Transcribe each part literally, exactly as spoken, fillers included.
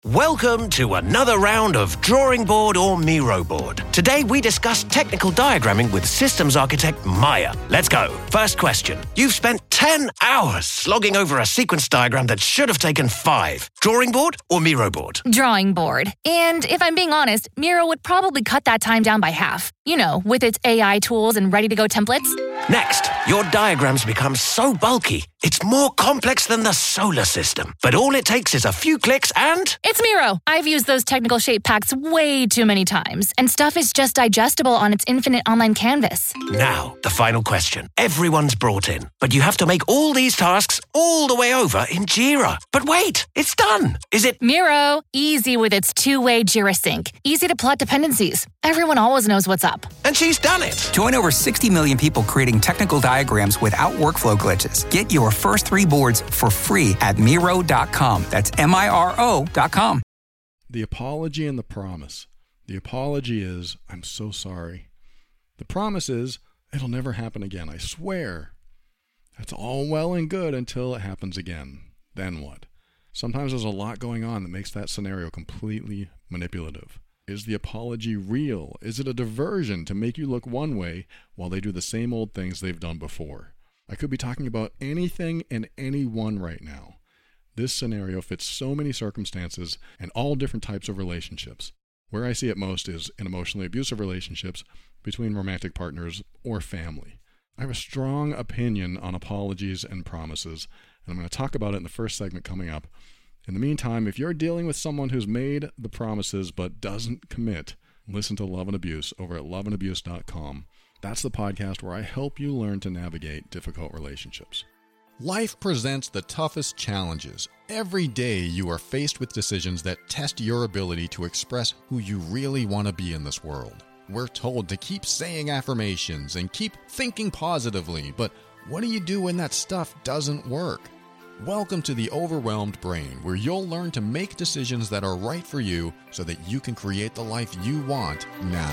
Welcome to another round of Drawing Board or Miro Board. Today we discuss technical diagramming with systems architect Maya. Let's go. First question. You've spent ten hours slogging over a sequence diagram that should have taken five. Drawing board or Miro board? Drawing board. And if I'm being honest, Miro would probably cut that time down by half. You know, with its A I tools and ready-to-go templates. Next, your diagrams become so bulky, it's more complex than the solar system. But all it takes is a few clicks and... It's Miro. I've used those technical shape packs way too many times, and stuff is just digestible on its infinite online canvas. Now, the final question. Everyone's brought in, but you have to make all these tasks all the way over in Jira. But wait, it's done. Is it... Miro, easy with its two-way Jira sync. Easy to plot dependencies. Everyone always knows what's up. And she's done it. Join over sixty million people creating technical diagrams without workflow glitches. Get your first three boards for free at Miro dot com. That's M I R O dot com. The apology and the promise. The apology is, I'm so sorry. The promise is, it'll never happen again, I swear. That's all well and good until it happens again. Then what? Sometimes there's a lot going on that makes that scenario completely manipulative. Is the apology real? Is it a diversion to make you look one way while they do the same old things they've done before? I could be talking about anything and anyone right now. This scenario fits so many circumstances and all different types of relationships. Where I see it most is in emotionally abusive relationships between romantic partners or family. I have a strong opinion on apologies and promises, and I'm going to talk about it in the first segment coming up. In the meantime, if you're dealing with someone who's made the promises but doesn't commit, listen to Love and Abuse over at love and abuse dot com. That's the podcast where I help you learn to navigate difficult relationships. Life presents the toughest challenges. Every day you are faced with decisions that test your ability to express who you really want to be in this world. We're told to keep saying affirmations and keep thinking positively, but what do you do when that stuff doesn't work? Welcome to the Overwhelmed Brain, where you'll learn to make decisions that are right for you so that you can create the life you want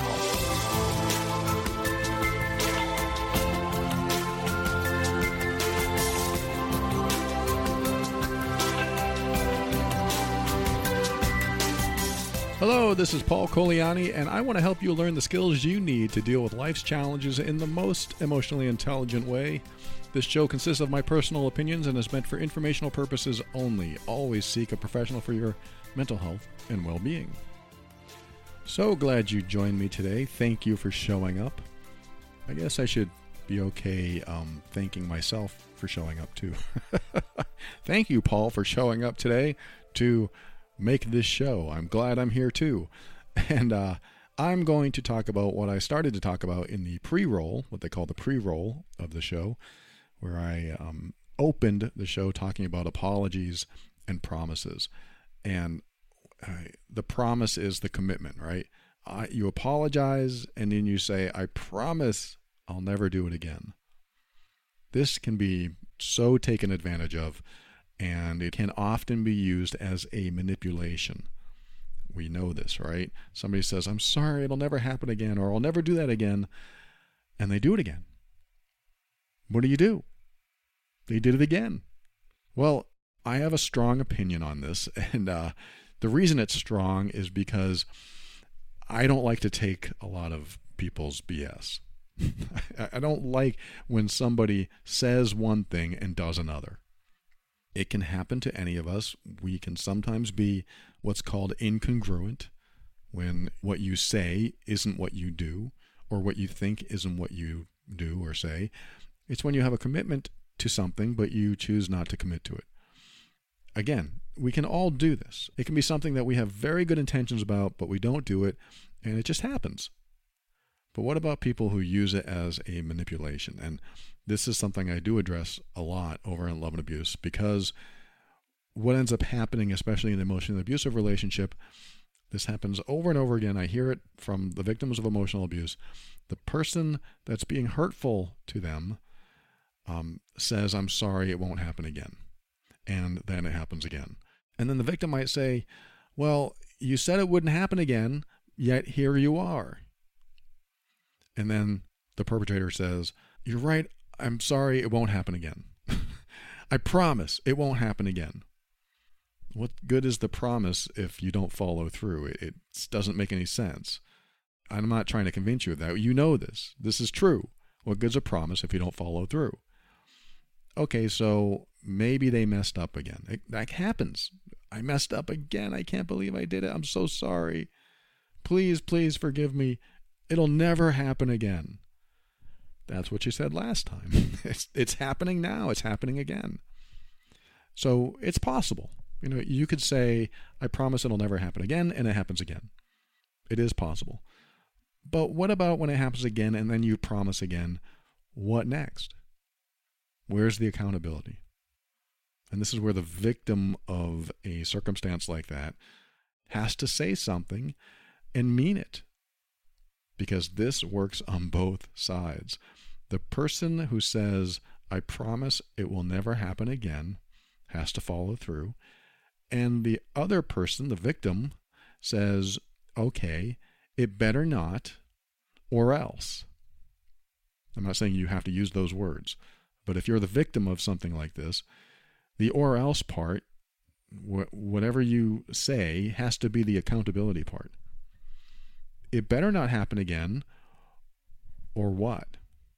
now. Hello, this is Paul Coliani, and I want to help you learn the skills you need to deal with life's challenges in the most emotionally intelligent way. This show consists of my personal opinions and is meant for informational purposes only. Always seek a professional for your mental health and well-being. So glad you joined me today. Thank you for showing up. I guess I should be okay um, thanking myself for showing up too. Thank you, Paul, for showing up today to make this show. I'm glad I'm here too. And uh, I'm going to talk about what I started to talk about in the pre-roll, what they call the pre-roll of the show, where I um, opened the show talking about apologies and promises. And uh, the promise is the commitment, right? Uh, you apologize and then you say, I promise I'll never do it again. This can be so taken advantage of, and it can often be used as a manipulation. We know this, right? Somebody says, I'm sorry, it'll never happen again, or I'll never do that again. And they do it again. What do you do? They did it again. Well, I have a strong opinion on this. And uh, the reason it's strong is because I don't like to take a lot of people's B S. I don't like when somebody says one thing and does another. It can happen to any of us. We can sometimes be what's called incongruent, when what you say isn't what you do, or what you think isn't what you do or say. It's when you have a commitment to something, but you choose not to commit to it. Again, we can all do this. It can be something that we have very good intentions about, but we don't do it, and it just happens. But what about people who use it as a manipulation? And this is something I do address a lot over in Love and Abuse, because what ends up happening, especially in an emotionally abusive relationship, this happens over and over again. I hear it from the victims of emotional abuse. The person that's being hurtful to them um, says, I'm sorry, it won't happen again. And then it happens again. And then the victim might say, well, you said it wouldn't happen again, yet here you are. And then the perpetrator says, you're right, I'm sorry, it won't happen again. I promise it won't happen again. What good is the promise if you don't follow through? It, it doesn't make any sense. I'm not trying to convince you of that. You know this. This is true. What good's a promise if you don't follow through? Okay, so maybe they messed up again. It, that happens. I messed up again. I can't believe I did it. I'm so sorry. Please, please forgive me. It'll never happen again. That's what you said last time. It's, it's happening now. It's happening again. So it's possible. You know, you could say, I promise it'll never happen again, and it happens again. It is possible. But what about when it happens again and then you promise again? What next? Where's the accountability? And this is where the victim of a circumstance like that has to say something and mean it. Because this works on both sides. The person who says, I promise it will never happen again, has to follow through. And the other person, the victim, says, okay, it better not, or else. I'm not saying you have to use those words, but if you're the victim of something like this, the or else part, wh- whatever you say, has to be the accountability part. It better not happen again, or what?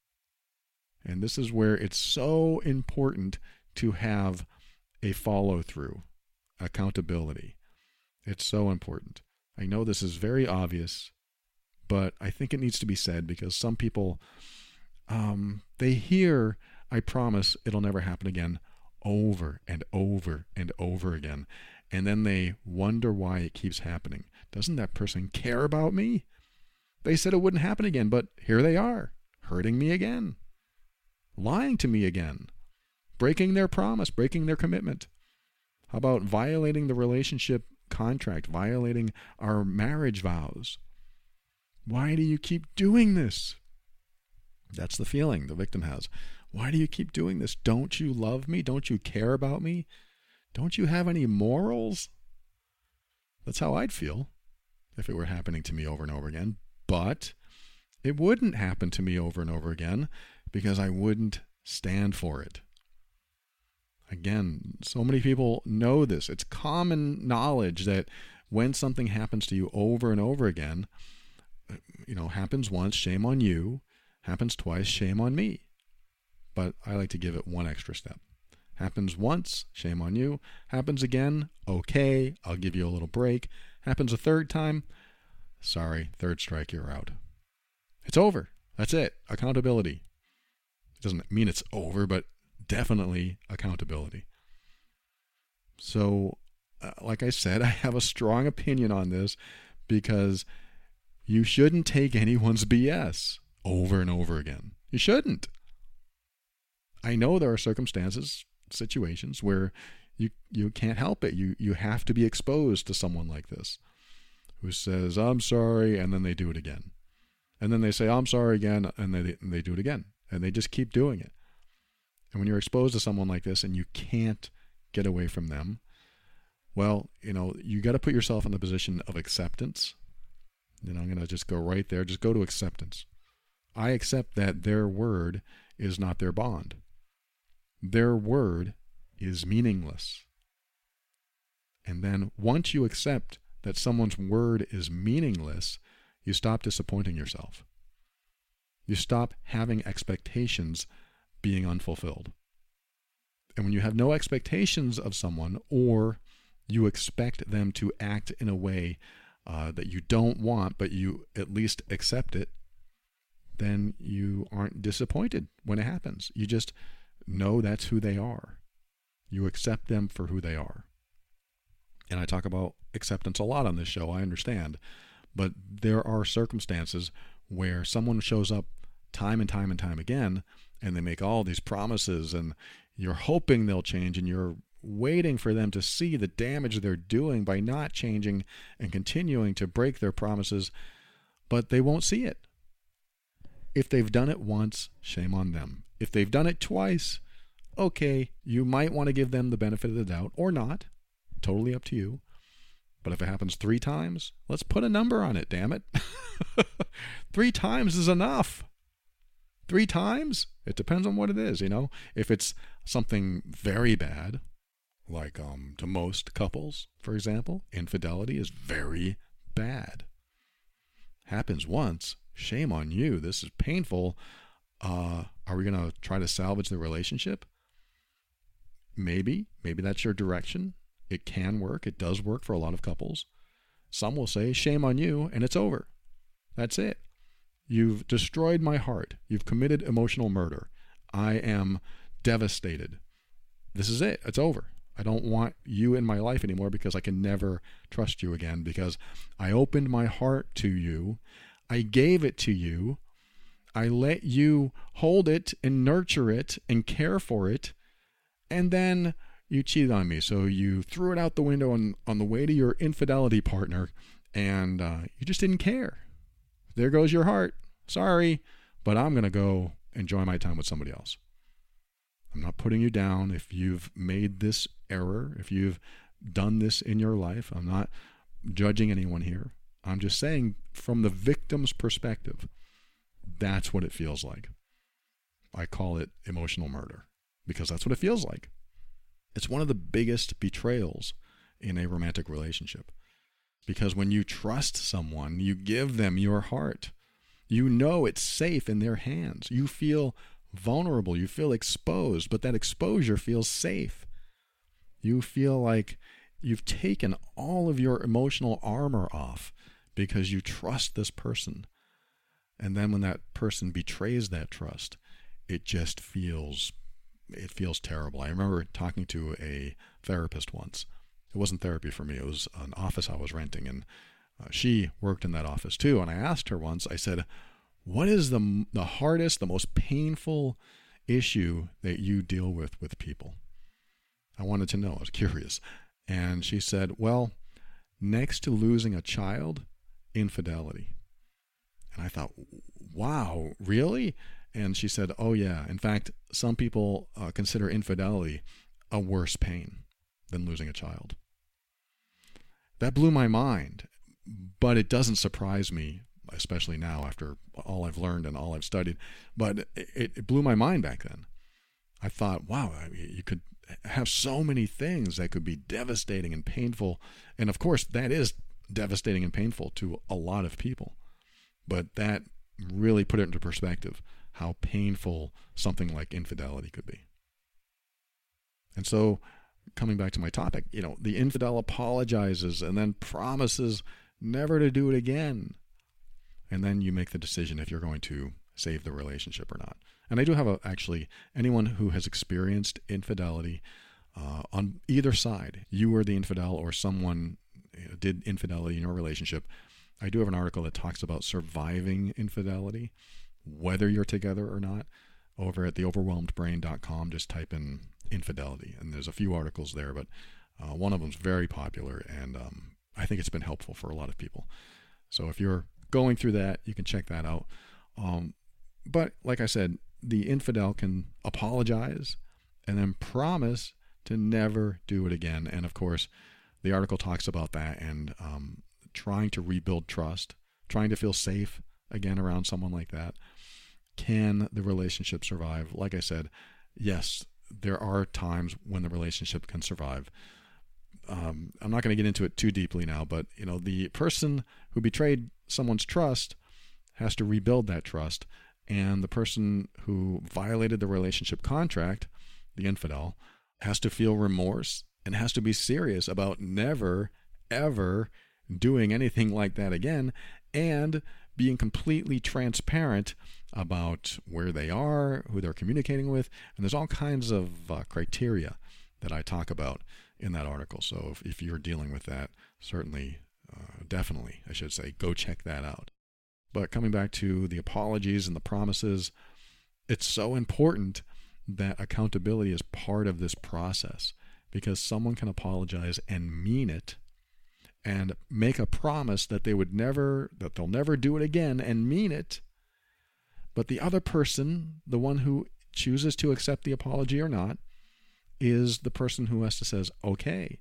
And this is where it's so important to have a follow-through, accountability. It's so important. I know this is very obvious, but I think it needs to be said because some people, um, they hear, I promise it'll never happen again, over and over and over again. And then they wonder why it keeps happening. Doesn't that person care about me? They said it wouldn't happen again, but here they are, hurting me again, lying to me again, breaking their promise, breaking their commitment. How about violating the relationship contract, violating our marriage vows? Why do you keep doing this? That's the feeling the victim has. Why do you keep doing this? Don't you love me? Don't you care about me? Don't you have any morals? That's how I'd feel if it were happening to me over and over again. But it wouldn't happen to me over and over again because I wouldn't stand for it. Again, so many people know this. It's common knowledge that when something happens to you over and over again, you know, happens once, shame on you. Happens twice, shame on me. But I like to give it one extra step. Happens once, shame on you. Happens again, okay, I'll give you a little break. Happens a third time, sorry, third strike, you're out. It's over. That's it. Accountability. It doesn't mean it's over, but definitely accountability. So, uh, like I said, I have a strong opinion on this because you shouldn't take anyone's B S over and over again. You shouldn't. I know there are circumstances, situations where you you can't help it. You you have to be exposed to someone like this who says, I'm sorry, and then they do it again. And then they say, I'm sorry again, and they, and they do it again. And they just keep doing it. And when you're exposed to someone like this and you can't get away from them, well, you know, you got to put yourself in the position of acceptance. You know, I'm going to just go right there. Just go to acceptance. I accept that their word is not their bond. Their word is meaningless. And then once you accept that someone's word is meaningless, you stop disappointing yourself. You stop having expectations being unfulfilled. And when you have no expectations of someone, or you expect them to act in a way uh, that you don't want, but you at least accept it, then you aren't disappointed when it happens. You just know that's who they are. You accept them for who they are. And I talk about acceptance a lot on this show, I understand. But there are circumstances where someone shows up time and time and time again, and they make all these promises, and you're hoping they'll change, and you're waiting for them to see the damage they're doing by not changing and continuing to break their promises, but they won't see it. If they've done it once, shame on them. If they've done it twice, okay, you might want to give them the benefit of the doubt, or not. Totally up to you. But if it happens three times, let's put a number on it, damn it. Three times is enough. Three times? It depends on what it is, you know. If it's something very bad, Like um, to most couples, for example, infidelity is very bad. Happens once, shame on you. This is painful. Uh, are we going to try to salvage the relationship? Maybe. Maybe that's your direction. It can work. It does work for a lot of couples. Some will say, shame on you, and it's over. That's it. You've destroyed my heart. You've committed emotional murder. I am devastated. This is it. It's over. I don't want you in my life anymore because I can never trust you again because I opened my heart to you. I gave it to you. I let you hold it and nurture it and care for it. And then you cheated on me. So you threw it out the window on, on the way to your infidelity partner and uh, you just didn't care. There goes your heart. Sorry, but I'm going to go enjoy my time with somebody else. I'm not putting you down if you've made this error, if you've done this in your life. I'm not judging anyone here. I'm just saying from the victim's perspective, that's what it feels like. I call it emotional murder because that's what it feels like. It's one of the biggest betrayals in a romantic relationship because when you trust someone, you give them your heart. You know it's safe in their hands. You feel vulnerable. You feel exposed, but that exposure feels safe. You feel like you've taken all of your emotional armor off because you trust this person. And then when that person betrays that trust, it just feels, it feels terrible. I remember talking to a therapist once. It wasn't therapy for me. It was an office I was renting, and uh, she worked in that office too. And I asked her once, I said, what is the the hardest, the most painful issue that you deal with with people? I wanted to know. I was curious. And she said, well, next to losing a child, infidelity. And I thought, wow, really? And she said, oh, yeah. In fact, some people uh, consider infidelity a worse pain than losing a child. That blew my mind, but it doesn't surprise me, especially now after all I've learned and all I've studied. But it, it blew my mind back then. I thought, wow, I mean, you could have so many things that could be devastating and painful. And of course, that is devastating and painful to a lot of people. But that really put it into perspective, how painful something like infidelity could be. And so, coming back to my topic, you know, the infidel apologizes and then promises never to do it again. And then you make the decision if you're going to save the relationship or not. And I do have a, actually, anyone who has experienced infidelity uh, on either side, you were the infidel or someone did infidelity in your relationship, I do have an article that talks about surviving infidelity, whether you're together or not, over at the overwhelmed brain dot com. Just type in infidelity, and there's a few articles there, but uh, one of them's very popular, and um, I think it's been helpful for a lot of people. So if you're going through that, you can check that out. Um, but like I said, the infidel can apologize and then promise to never do it again. And of course, the article talks about that and um, trying to rebuild trust, trying to feel safe again around someone like that. Can the relationship survive? Like I said, yes, there are times when the relationship can survive. Um, I'm not going to get into it too deeply now, but you know, the person who betrayed someone's trust has to rebuild that trust, and the person who violated the relationship contract, the infidel, has to feel remorse and has to be serious about never, ever doing anything like that again, and being completely transparent about where they are, who they're communicating with, and there's all kinds of uh, criteria that I talk about in that article. So if, if you're dealing with that, certainly, uh, definitely, I should say, go check that out. But coming back to the apologies and the promises, it's so important that accountability is part of this process, because someone can apologize and mean it and make a promise that they would never, that they'll never do it again and mean it. But the other person, the one who chooses to accept the apology or not, is the person who has to says, okay,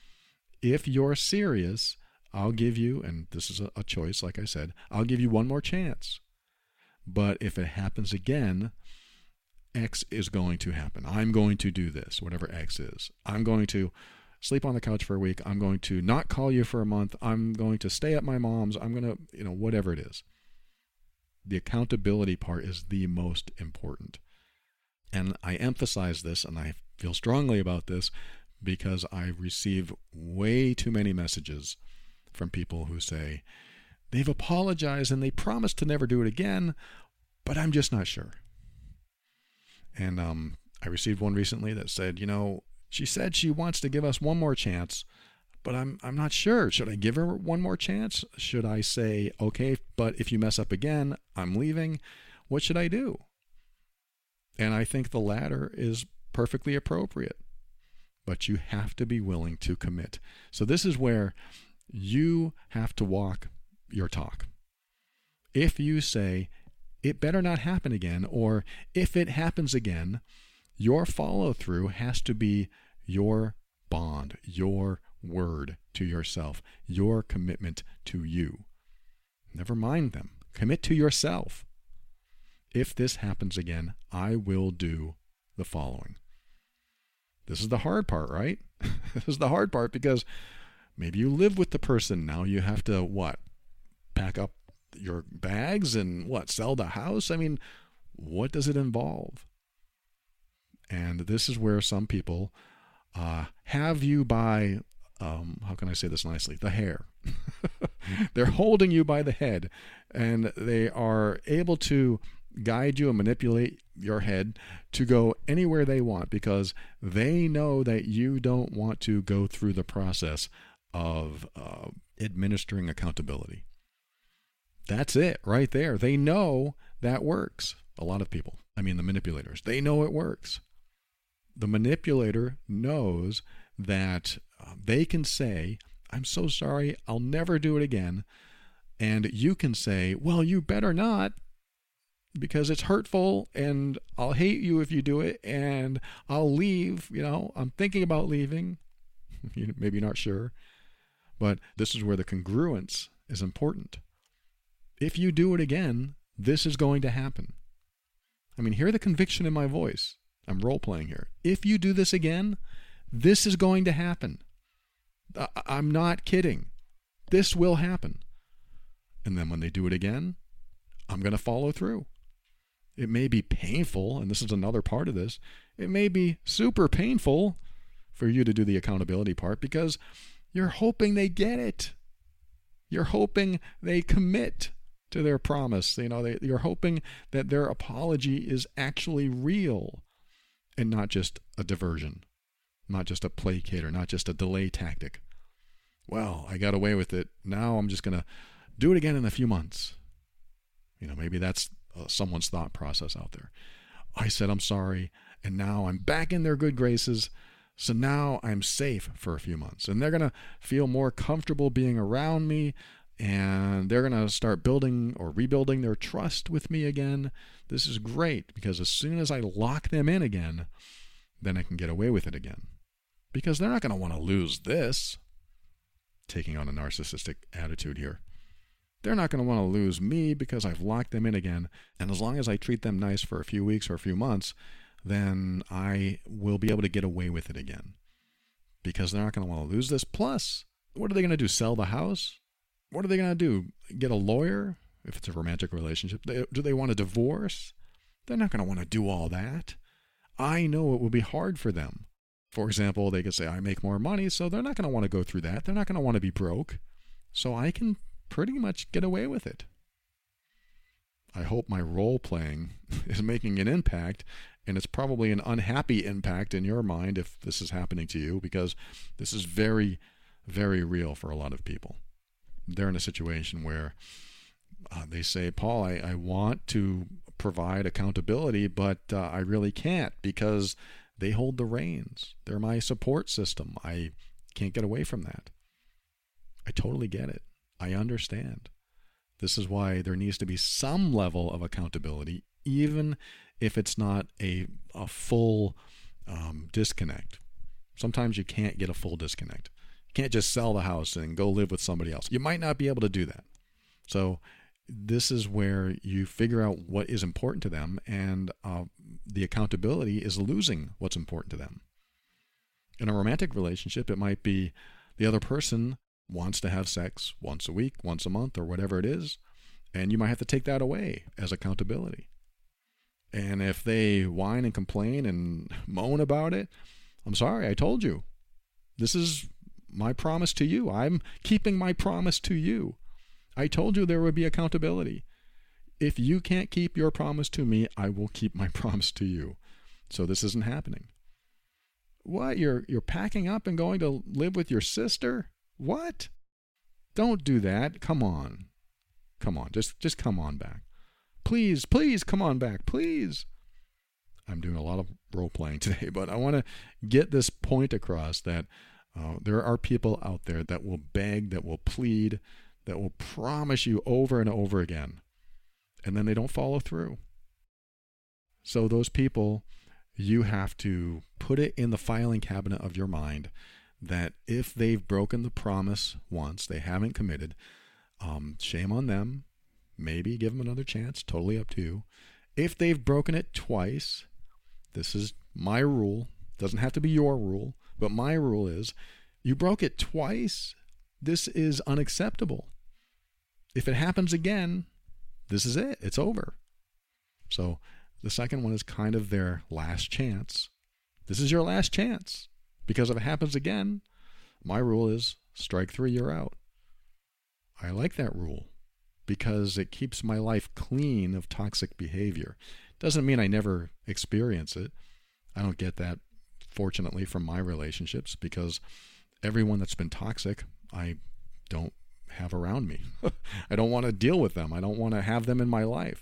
if you're serious, I'll give you, and this is a, a choice, like I said, I'll give you one more chance. But if it happens again, X is going to happen. I'm going to do this, whatever X is. I'm going to sleep on the couch for a week. I'm going to not call you for a month. I'm going to stay at my mom's. I'm going to, you know, whatever it is. The accountability part is the most important. And I emphasize this, and I feel strongly about this, because I receive way too many messages from people who say they've apologized and they promised to never do it again, but I'm just not sure. And um, I received one recently that said, you know, she said she wants to give us one more chance, but I'm I'm not sure. Should I give her one more chance? Should I say, okay, but if you mess up again, I'm leaving? What should I do? And I think the latter is perfectly appropriate. But you have to be willing to commit. So this is where you have to walk your talk. If you say, it better not happen again, or if it happens again, your follow-through has to be your bond, your word to yourself, your commitment to you. Never mind them. Commit to yourself. If this happens again, I will do the following. This is the hard part, right? This is the hard part because maybe you live with the person. Now you have to, what, pack up your bags and what, sell the house? I mean, what does it involve? And this is where some people uh, have you by, um, how can I say this nicely, the hair. They're holding you by the head, and they are able to guide you and manipulate your head to go anywhere they want because they know that you don't want to go through the process of uh, administering accountability. That's it right there. They know that works. A lot of people, I mean the manipulators, they know it works. The manipulator knows that uh, they can say, I'm so sorry, I'll never do it again. And you can say, well, you better not, because it's hurtful and I'll hate you if you do it and I'll leave. You know, I'm thinking about leaving. Maybe not sure. But this is where the congruence is important. If you do it again, this is going to happen. I mean, hear the conviction in my voice. I'm role-playing here. If you do this again, this is going to happen. I- I'm not kidding. This will happen. And then when they do it again, I'm going to follow through. It may be painful, and this is another part of this. It may be super painful for you to do the accountability part because you're hoping they get it. You're hoping they commit to their promise. You know, they, you're hoping that their apology is actually real and not just a diversion, not just a placater, not just a delay tactic. Well, I got away with it. Now I'm just going to do it again in a few months. You know, maybe that's uh, someone's thought process out there. I said I'm sorry, and now I'm back in their good graces, so now I'm safe for a few months. And they're going to feel more comfortable being around me, and they're going to start building or rebuilding their trust with me again. This is great, because as soon as I lock them in again, then I can get away with it again. Because they're not going to want to lose this, taking on a narcissistic attitude here. They're not going to want to lose me because I've locked them in again. And as long as I treat them nice for a few weeks or a few months, then I will be able to get away with it again. Because they're not going to want to lose this. Plus, what are they going to do? Sell the house? What are they going to do? Get a lawyer? If it's a romantic relationship. Do they want a divorce? They're not going to want to do all that. I know it will be hard for them. For example, they could say, I make more money, so they're not going to want to go through that. They're not going to want to be broke. So I can pretty much get away with it. I hope my role playing is making an impact, and it's probably an unhappy impact in your mind if this is happening to you, because this is very, very real for a lot of people. They're in a situation where uh, they say, Paul, I, I want to provide accountability, but uh, I really can't because they hold the reins. They're my support system. I can't get away from that. I totally get it. I understand. This is why there needs to be some level of accountability, even if it's not a, a full um, disconnect. Sometimes you can't get a full disconnect. You can't just sell the house and go live with somebody else. You might not be able to do that. So this is where you figure out what is important to them and uh, the accountability is losing what's important to them. In a romantic relationship, it might be the other person wants to have sex once a week, once a month, or whatever it is, and you might have to take that away as accountability. And if they whine and complain and moan about it, I'm sorry, I told you. This is my promise to you. I'm keeping my promise to you. I told you there would be accountability. If you can't keep your promise to me, I will keep my promise to you. So this isn't happening. What? You're you're packing up and going to live with your sister? What? Don't do that. Come on. Come on. Just just come on back. Please, please come on back. Please. I'm doing a lot of role playing today, but I want to get this point across that uh, there are people out there that will beg, that will plead, that will promise you over and over again, and then they don't follow through. So those people, you have to put it in the filing cabinet of your mind that if they've broken the promise once, they haven't committed, um, shame on them. Maybe give them another chance, totally up to you. If they've broken it twice, this is my rule, doesn't have to be your rule, but my rule is, you broke it twice, this is unacceptable. If it happens again, this is it, it's over. So the second one is kind of their last chance. This is your last chance, because if it happens again, my rule is strike three, you're out. I like that rule, because it keeps my life clean of toxic behavior. Doesn't mean I never experience it. I don't get that, fortunately, from my relationships, because everyone that's been toxic, I don't have around me. I don't want to deal with them. I don't want to have them in my life.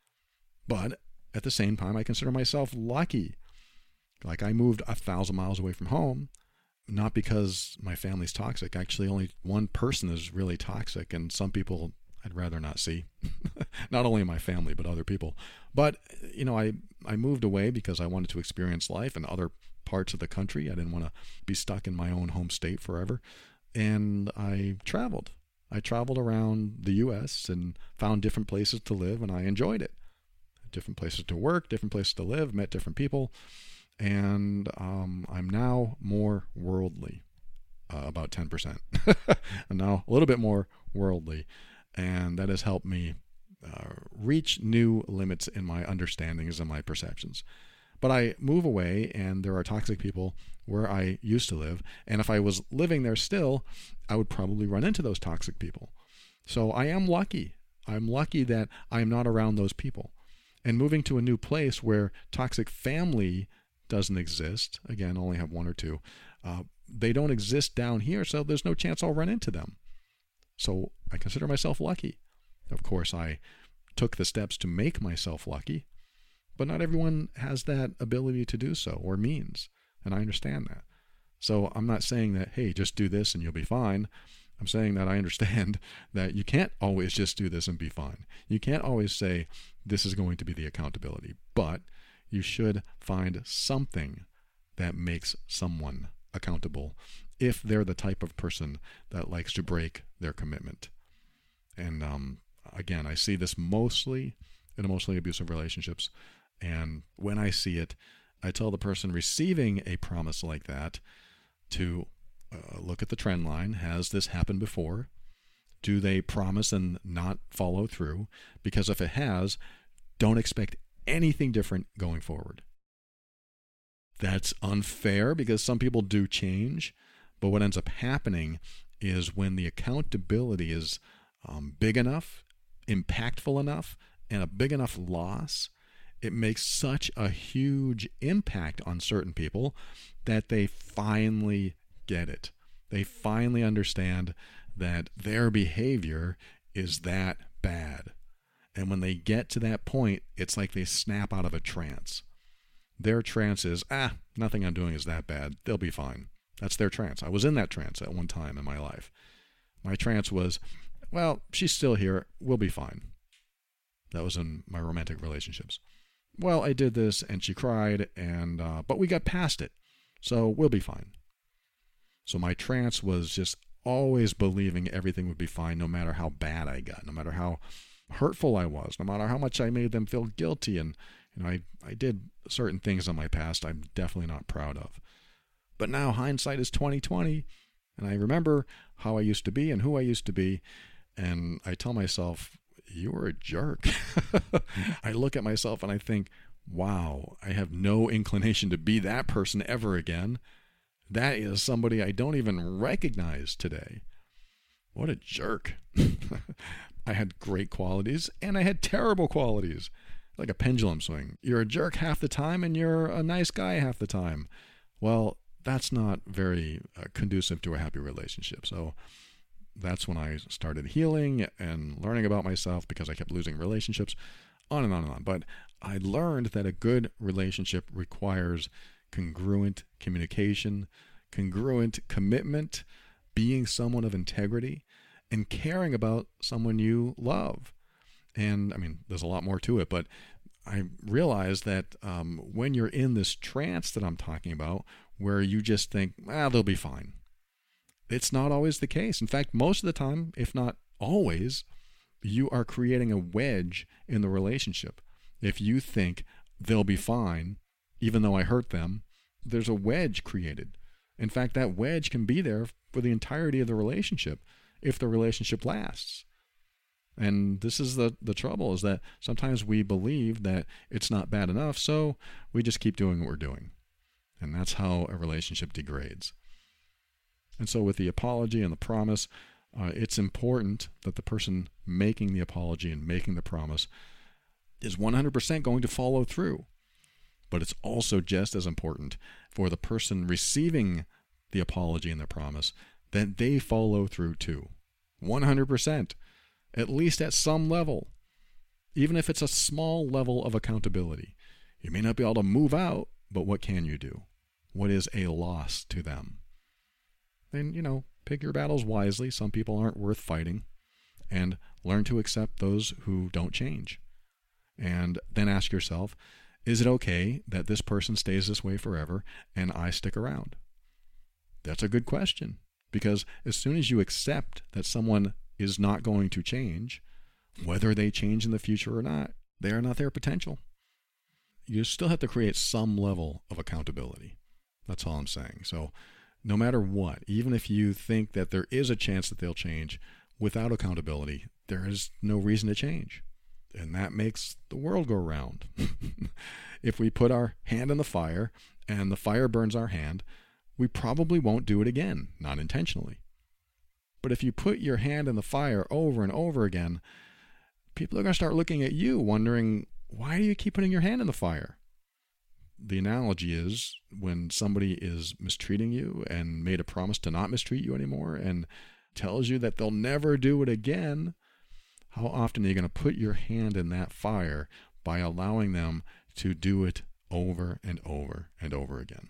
But at the same time, I consider myself lucky. Like, I moved a thousand miles away from home, not because my family's toxic. Actually, only one person is really toxic, and some people I'd rather not see. Not only my family, but other people. But, you know, I, I moved away because I wanted to experience life in other parts of the country. I didn't want to be stuck in my own home state forever. And I traveled. I traveled around the U S and found different places to live, and I enjoyed it. Different places to work, different places to live, met different people. And um, I'm now more worldly, uh, about ten percent. I'm now a little bit more worldly. And that has helped me uh, reach new limits in my understandings and my perceptions. But I move away, and there are toxic people where I used to live. And if I was living there still, I would probably run into those toxic people. So I am lucky. I'm lucky that I'm not around those people. And moving to a new place where toxic family doesn't exist, again, only have one or two, uh, they don't exist down here, so there's no chance I'll run into them. So I consider myself lucky. Of course, I took the steps to make myself lucky, but not everyone has that ability to do so or means, and I understand that. So I'm not saying that, hey, just do this and you'll be fine. I'm saying that I understand that you can't always just do this and be fine. You can't always say this is going to be the accountability, but you should find something that makes someone accountable if they're the type of person that likes to break their commitment. And um, again, I see this mostly in emotionally abusive relationships. And when I see it, I tell the person receiving a promise like that to uh, look at the trend line. Has this happened before? Do they promise and not follow through? Because if it has, don't expect anything different going forward. That's unfair because some people do change. But what ends up happening is when the accountability is um, big enough, impactful enough, and a big enough loss, it makes such a huge impact on certain people that they finally get it. They finally understand that their behavior is that bad. And when they get to that point, it's like they snap out of a trance. Their trance is, ah, nothing I'm doing is that bad. They'll be fine. That's their trance. I was in that trance at one time in my life. My trance was, well, she's still here. We'll be fine. That was in my romantic relationships. Well, I did this and she cried, and uh, but we got past it. So we'll be fine. So my trance was just always believing everything would be fine no matter how bad I got, no matter how hurtful I was, no matter how much I made them feel guilty and, You know, I, I did certain things in my past I'm definitely not proud of. But now hindsight is twenty twenty, and I remember how I used to be and who I used to be, and I tell myself, you were a jerk. I look at myself and I think, wow, I have no inclination to be that person ever again. That is somebody I don't even recognize today. What a jerk. I had great qualities and I had terrible qualities. Like a pendulum swing. You're a jerk half the time and you're a nice guy half the time. Well, that's not very uh, conducive to a happy relationship. So that's when I started healing and learning about myself, because I kept losing relationships, on and on and on. But I learned that a good relationship requires congruent communication, congruent commitment, being someone of integrity, and caring about someone you love. And I mean, there's a lot more to it, but I realized that um, when you're in this trance that I'm talking about, where you just think, ah, they'll be fine. It's not always the case. In fact, most of the time, if not always, you are creating a wedge in the relationship. If you think they'll be fine, even though I hurt them, there's a wedge created. In fact, that wedge can be there for the entirety of the relationship if the relationship lasts. And this is the, the trouble, is that sometimes we believe that it's not bad enough, so we just keep doing what we're doing. And that's how a relationship degrades. And so with the apology and the promise, uh, it's important that the person making the apology and making the promise is one hundred percent going to follow through. But it's also just as important for the person receiving the apology and the promise that they follow through too. one hundred percent. At least at some level. Even if it's a small level of accountability. You may not be able to move out, but what can you do? What is a loss to them? And, you know, pick your battles wisely. Some people aren't worth fighting. And learn to accept those who don't change. And then ask yourself, is it okay that this person stays this way forever and I stick around? That's a good question. Because as soon as you accept that someone is not going to change, whether they change in the future or not, they are not their potential. You still have to create some level of accountability. That's all I'm saying. So no matter what, even if you think that there is a chance that they'll change, without accountability, there is no reason to change. And that makes the world go round. If we put our hand in the fire and the fire burns our hand, we probably won't do it again, not intentionally. But if you put your hand in the fire over and over again, people are going to start looking at you wondering, why do you keep putting your hand in the fire? The analogy is when somebody is mistreating you and made a promise to not mistreat you anymore and tells you that they'll never do it again, how often are you going to put your hand in that fire by allowing them to do it over and over and over again?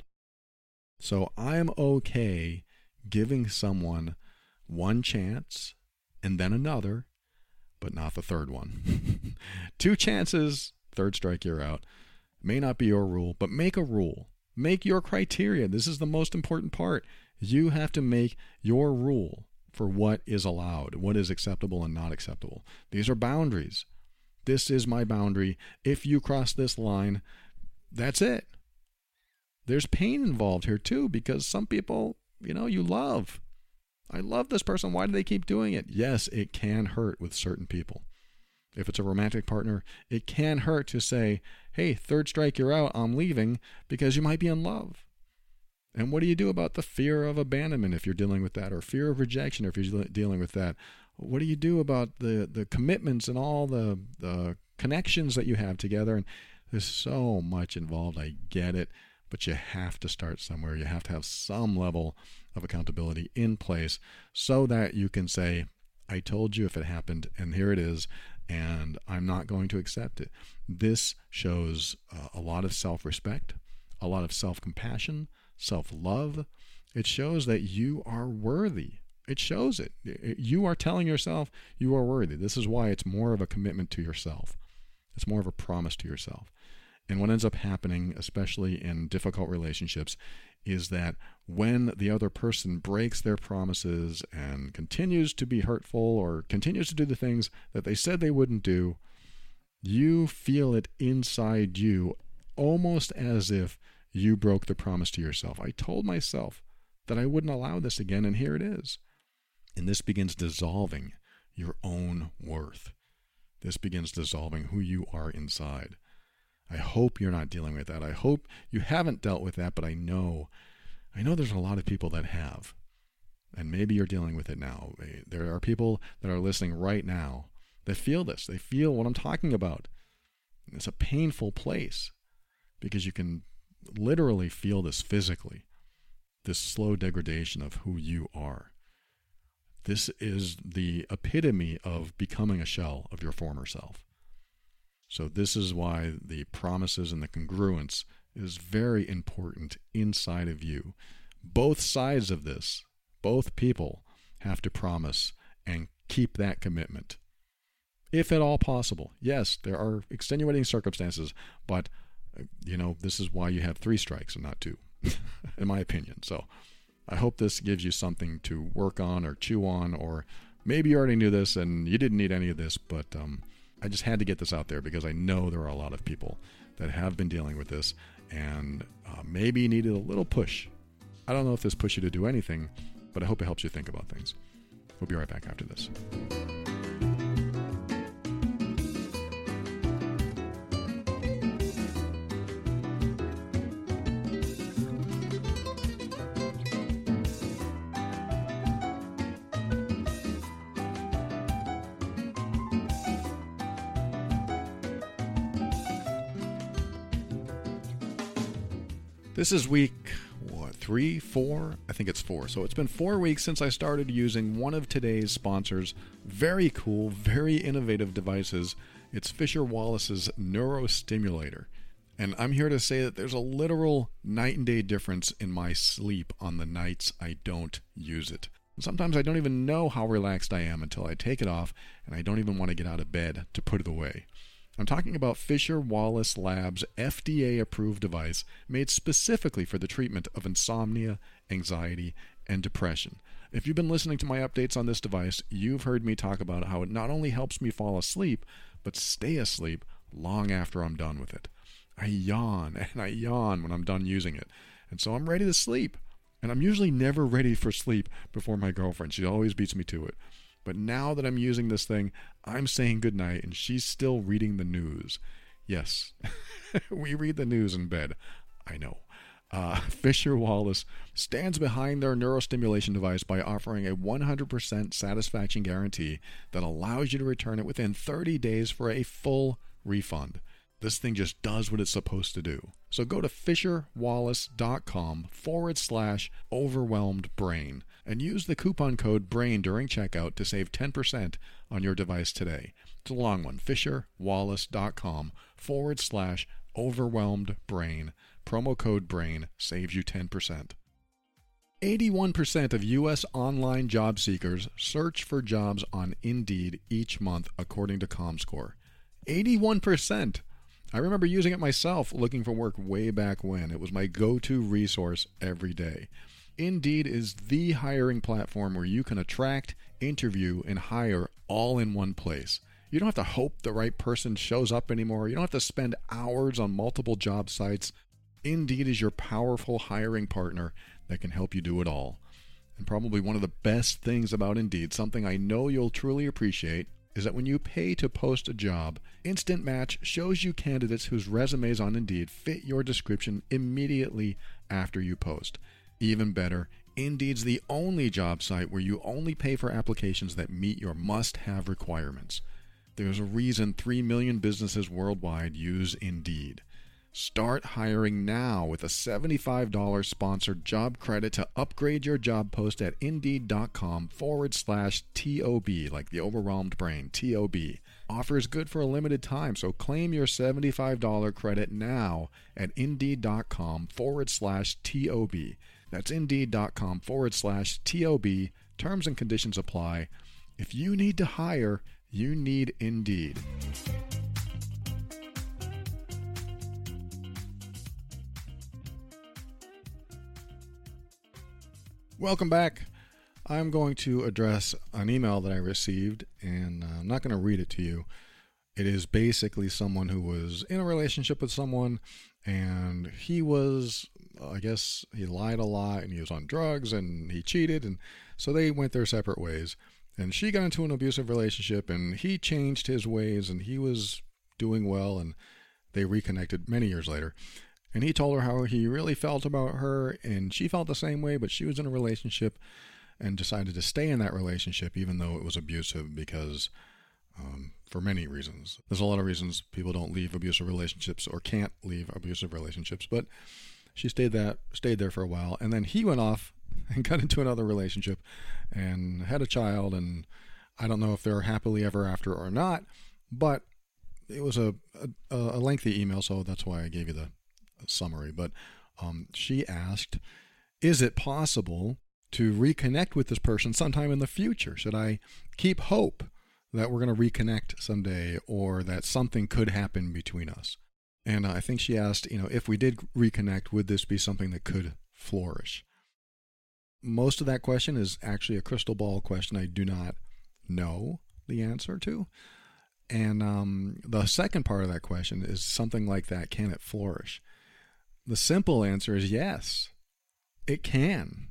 So I'm okay giving someone one chance and then another, but not the third one. Two chances, third strike, you're out. May not be your rule, but make a rule. Make your criteria. This is the most important part. You have to make your rule for what is allowed, what is acceptable and not acceptable. These are boundaries. This is my boundary. If you cross this line, that's it. There's pain involved here too, because some people, you know, you love. I love this person. Why do they keep doing it? Yes, it can hurt with certain people. If it's a romantic partner, it can hurt to say, hey, third strike, you're out, I'm leaving, because you might be in love. And what do you do about the fear of abandonment if you're dealing with that, or fear of rejection if you're dealing with that? What do you do about the, the commitments and all the, the connections that you have together? And there's so much involved. I get it. But you have to start somewhere. You have to have some level of accountability in place so that you can say, I told you if it happened, and here it is, and I'm not going to accept it. This shows uh, a lot of self-respect, a lot of self-compassion, self-love. It shows that you are worthy. It shows it. You are telling yourself you are worthy. This is why it's more of a commitment to yourself. It's more of a promise to yourself. And what ends up happening, especially in difficult relationships, is that when the other person breaks their promises and continues to be hurtful or continues to do the things that they said they wouldn't do, You feel it inside you, almost as if you broke the promise to yourself. I told myself that I wouldn't allow this again, and here it is. And this begins dissolving your own worth. This begins dissolving who you are inside. I hope you're not dealing with that. I hope you haven't dealt with that, but I know, I know there's a lot of people that have. And maybe you're dealing with it now. There are people that are listening right now that feel this. They feel what I'm talking about. It's a painful place because you can literally feel this physically, this slow degradation of who you are. This is the epitome of becoming a shell of your former self. So this is why the promises and the congruence is very important inside of you. Both sides of this, both people have to promise and keep that commitment. If at all possible. Yes, there are extenuating circumstances, but you know, this is why you have three strikes and not two, in my opinion. So I hope this gives you something to work on or chew on, or maybe you already knew this and you didn't need any of this, but um, I just had to get this out there because I know there are a lot of people that have been dealing with this and uh, maybe needed a little push. I don't know if this pushed you to do anything, but I hope it helps you think about things. We'll be right back after this. This is week, what, three, four? I think it's four. So it's been four weeks since I started using one of today's sponsors. Very cool, very innovative devices. It's Fisher Wallace's Neurostimulator. And I'm here to say that there's a literal night and day difference in my sleep on the nights I don't use it. And sometimes I don't even know how relaxed I am until I take it off, and I don't even want to get out of bed to put it away. I'm talking about Fisher Wallace Labs' F D A-approved device made specifically for the treatment of insomnia, anxiety, and depression. If you've been listening to my updates on this device, you've heard me talk about how it not only helps me fall asleep, but stay asleep long after I'm done with it. I yawn and I yawn when I'm done using it, and so I'm ready to sleep. And I'm usually never ready for sleep before my girlfriend. She always beats me to it. But now that I'm using this thing, I'm saying goodnight and she's still reading the news. Yes, we read the news in bed. I know. Uh, Fisher Wallace stands behind their neurostimulation device by offering a one hundred percent satisfaction guarantee that allows you to return it within thirty days for a full refund. This thing just does what it's supposed to do. So go to fisherwallace.com forward slash overwhelmed brain and use the coupon code BRAIN during checkout to save ten percent on your device today. It's a long one. fisherwallace.com forward slash overwhelmed brain. Promo code BRAIN saves you ten percent. eighty-one percent of U S online job seekers search for jobs on Indeed each month, according to ComScore. eighty-one percent! I remember using it myself, looking for work way back when. It was my go-to resource every day. Indeed is the hiring platform where you can attract, interview, and hire all in one place. You don't have to hope the right person shows up anymore. You don't have to spend hours on multiple job sites. Indeed is your powerful hiring partner that can help you do it all. And probably one of the best things about Indeed, something I know you'll truly appreciate, is that when you pay to post a job, Instant Match shows you candidates whose resumes on Indeed fit your description immediately after you post. Even better, Indeed's the only job site where you only pay for applications that meet your must-have requirements. There's a reason three million businesses worldwide use Indeed. Start hiring now with a seventy-five dollars sponsored job credit to upgrade your job post at Indeed.com forward slash TOB, like the overwhelmed brain, T O B. Offer is good for a limited time, so claim your seventy-five dollars credit now at Indeed.com forward slash TOB. That's Indeed.com forward slash TOB. Terms and conditions apply. If you need to hire, you need Indeed. Welcome back. I'm going to address an email that I received, and I'm not going to read it to you. It is basically someone who was in a relationship with someone, and he was, I guess, he lied a lot, and he was on drugs, and he cheated, and so they went their separate ways. And she got into an abusive relationship, and he changed his ways, and he was doing well, and they reconnected many years later. And he told her how he really felt about her, and she felt the same way, but she was in a relationship and decided to stay in that relationship even though it was abusive because, um, for many reasons. There's a lot of reasons people don't leave abusive relationships or can't leave abusive relationships, but she stayed that stayed there for a while, and then he went off and got into another relationship and had a child, and I don't know if they're happily ever after or not, but it was a, a, a lengthy email, so that's why I gave you the summary. But um, she asked, is it possible to reconnect with this person sometime in the future? Should I keep hope that we're going to reconnect someday, or that something could happen between us? And I think she asked, you know, if we did reconnect, would this be something that could flourish? Most of that question is actually a crystal ball question I do not know the answer to. And um, the second part of that question is something like that, can it flourish? The simple answer is yes, it can.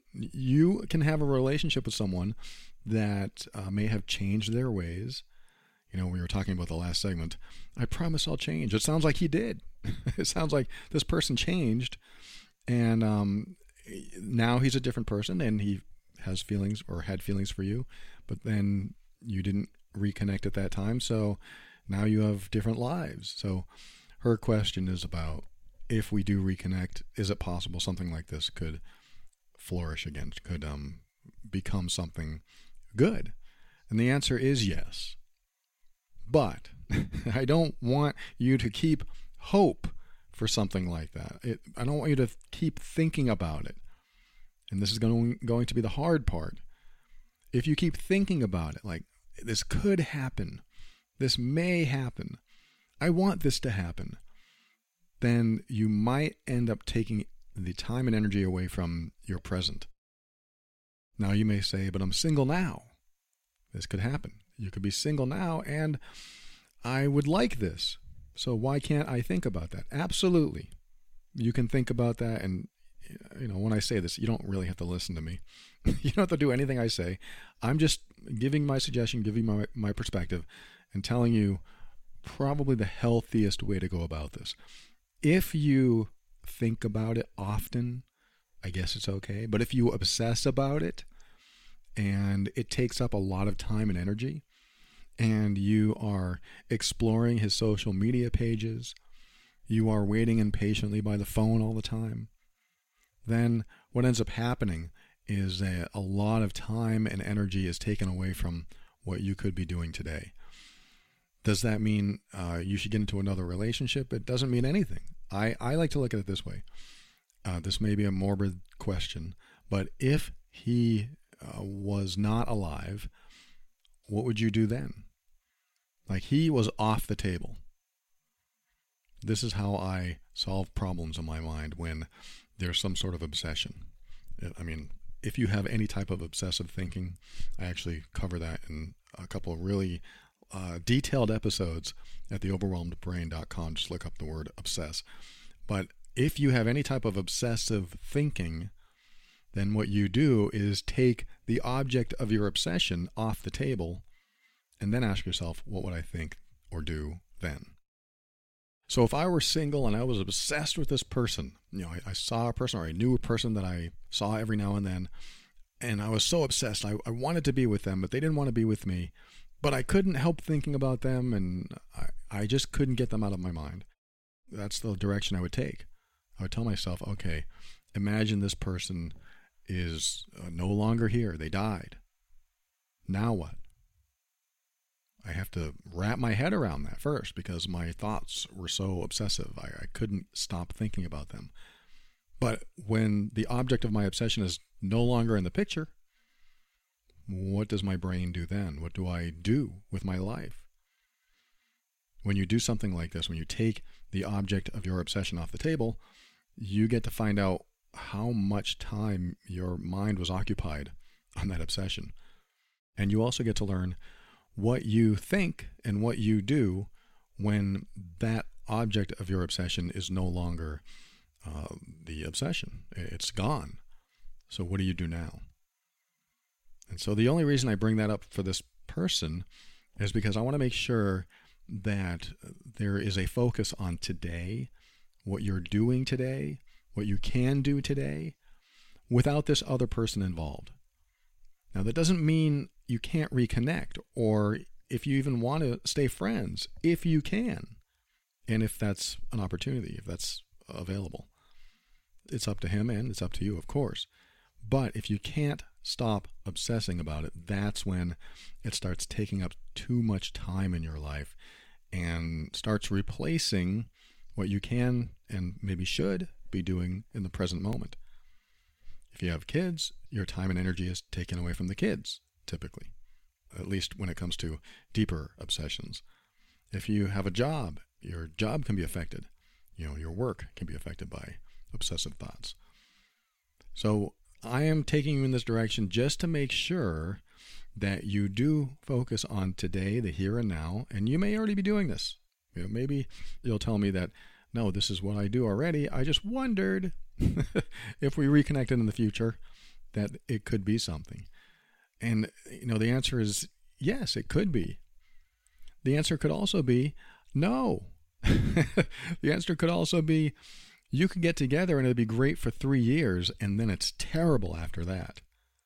You can have a relationship with someone that uh, may have changed their ways. You know, we were talking about the last segment. I promise I'll change. It sounds like he did. It sounds like this person changed, and um, now he's a different person, and he has feelings or had feelings for you, but then you didn't reconnect at that time, so now you have different lives. So her question is about, if we do reconnect, is it possible something like this could flourish again, could um, become something good? And the answer is yes. But I don't want you to keep hope for something like that. It, I don't want you to keep thinking about it. And this is going, going to be the hard part. If you keep thinking about it, like, this could happen, this may happen, I want this to happen, then you might end up taking the time and energy away from your present. Now you may say, but I'm single now. This could happen. You could be single now, and I would like this. So why can't I think about that? Absolutely. You can think about that, and you know, when I say this, you don't really have to listen to me. You don't have to do anything I say. I'm just giving my suggestion, giving my, my perspective, and telling you probably the healthiest way to go about this. If you think about it often, I guess it's okay. But if you obsess about it, and it takes up a lot of time and energy, and you are exploring his social media pages, you are waiting impatiently by the phone all the time, then what ends up happening is that a lot of time and energy is taken away from what you could be doing today. Does that mean uh, you should get into another relationship? It doesn't mean anything. I, I like to look at it this way. Uh, this may be a morbid question, but if he uh, was not alive, what would you do then? Like, he was off the table. This is how I solve problems in my mind when there's some sort of obsession. I mean, if you have any type of obsessive thinking, I actually cover that in a couple of really uh, detailed episodes at the overwhelmed brain dot com. Just look up the word obsess. But if you have any type of obsessive thinking, then what you do is take the object of your obsession off the table and then ask yourself, what would I think or do then? So if I were single and I was obsessed with this person, you know, I, I saw a person or I knew a person that I saw every now and then, and I was so obsessed, I, I wanted to be with them, but they didn't want to be with me, but I couldn't help thinking about them, and I, I just couldn't get them out of my mind. That's the direction I would take. I would tell myself, okay, imagine this person is uh, no longer here. They died. Now what? I have to wrap my head around that first because my thoughts were so obsessive. I, I couldn't stop thinking about them. But when the object of my obsession is no longer in the picture, what does my brain do then? What do I do with my life? When you do something like this, when you take the object of your obsession off the table, you get to find out how much time your mind was occupied on that obsession. And you also get to learn what you think and what you do when that object of your obsession is no longer uh, the obsession. It's gone. So what do you do now? And so the only reason I bring that up for this person is because I want to make sure that there is a focus on today, what you're doing today, what you can do today, without this other person involved. Now, that doesn't mean you can't reconnect, or if you even want to stay friends, if you can, and if that's an opportunity, if that's available. It's up to him and it's up to you, of course. But if you can't stop obsessing about it, that's when it starts taking up too much time in your life and starts replacing what you can and maybe should be doing in the present moment. If you have kids, your time and energy is taken away from the kids, typically, at least when it comes to deeper obsessions. If you have a job, your job can be affected. You know, your work can be affected by obsessive thoughts. So I am taking you in this direction just to make sure that you do focus on today, the here and now, and you may already be doing this. You know, maybe you'll tell me that, no, this is what I do already. I just wondered if we reconnected in the future that it could be something. And, you know, the answer is yes, it could be. The answer could also be no. The answer could also be you could get together and it'd be great for three years and then it's terrible after that.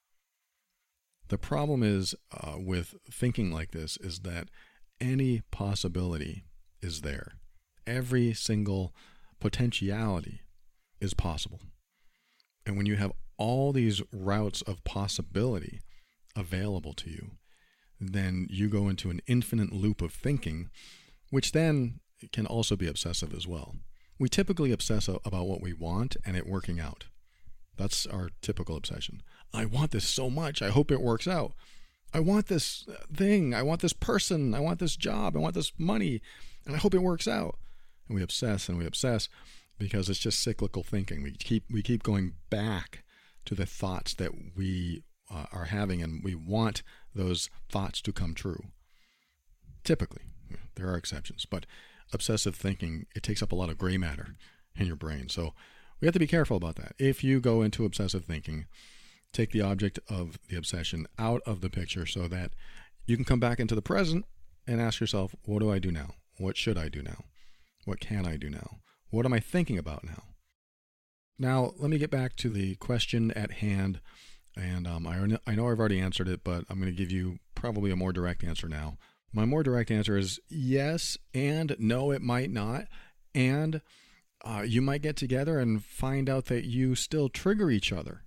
The problem is uh, with thinking like this is that any possibility is there. Every single potentiality is possible. And when you have all these routes of possibility available to you, then you go into an infinite loop of thinking, which then can also be obsessive as well. We typically obsess about what we want and it working out. That's our typical obsession. I want this so much. I hope it works out. I want this thing. I want this person. I want this job. I want this money. And I hope it works out. And we obsess and we obsess because it's just cyclical thinking. We keep we keep going back to the thoughts that we uh, are having, and we want those thoughts to come true. Typically, there are exceptions, but obsessive thinking, it takes up a lot of gray matter in your brain. So we have to be careful about that. If you go into obsessive thinking, take the object of the obsession out of the picture so that you can come back into the present and ask yourself, what do I do now? What should I do now? What can I do now? What am I thinking about now? Now, let me get back to the question at hand. And um, I, I know I've already answered it, but I'm going to give you probably a more direct answer now. My more direct answer is yes and no, it might not. And uh, you might get together and find out that you still trigger each other.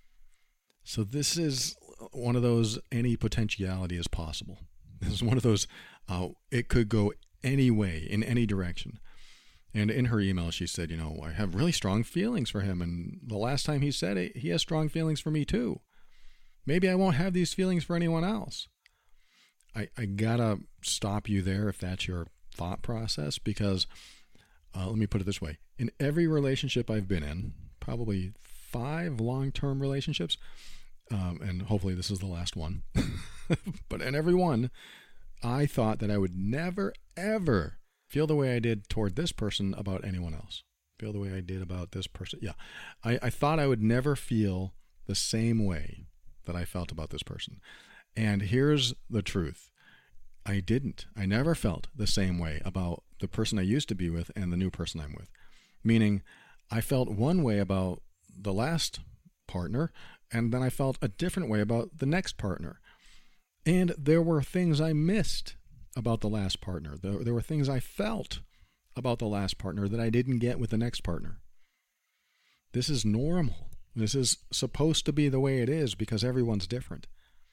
So this is one of those, any potentiality is possible. This is one of those, uh, it could go any way, in any direction. And in her email, she said, you know, I have really strong feelings for him. And the last time he said it, he has strong feelings for me too. Maybe I won't have these feelings for anyone else. I, I gotta stop you there if that's your thought process, because uh, let me put it this way. In every relationship I've been in, probably five long-term relationships, um, and hopefully this is the last one, but in every one, I thought that I would never, ever feel the way I did toward this person about anyone else. Feel the way I did about this person. Yeah. I, I thought I would never feel the same way that I felt about this person. And here's the truth. I didn't. I never felt the same way about the person I used to be with and the new person I'm with. Meaning, I felt one way about the last partner, and then I felt a different way about the next partner. And there were things I missed about the last partner. There, there were things I felt about the last partner that I didn't get with the next partner. This is normal. This is supposed to be the way it is because everyone's different.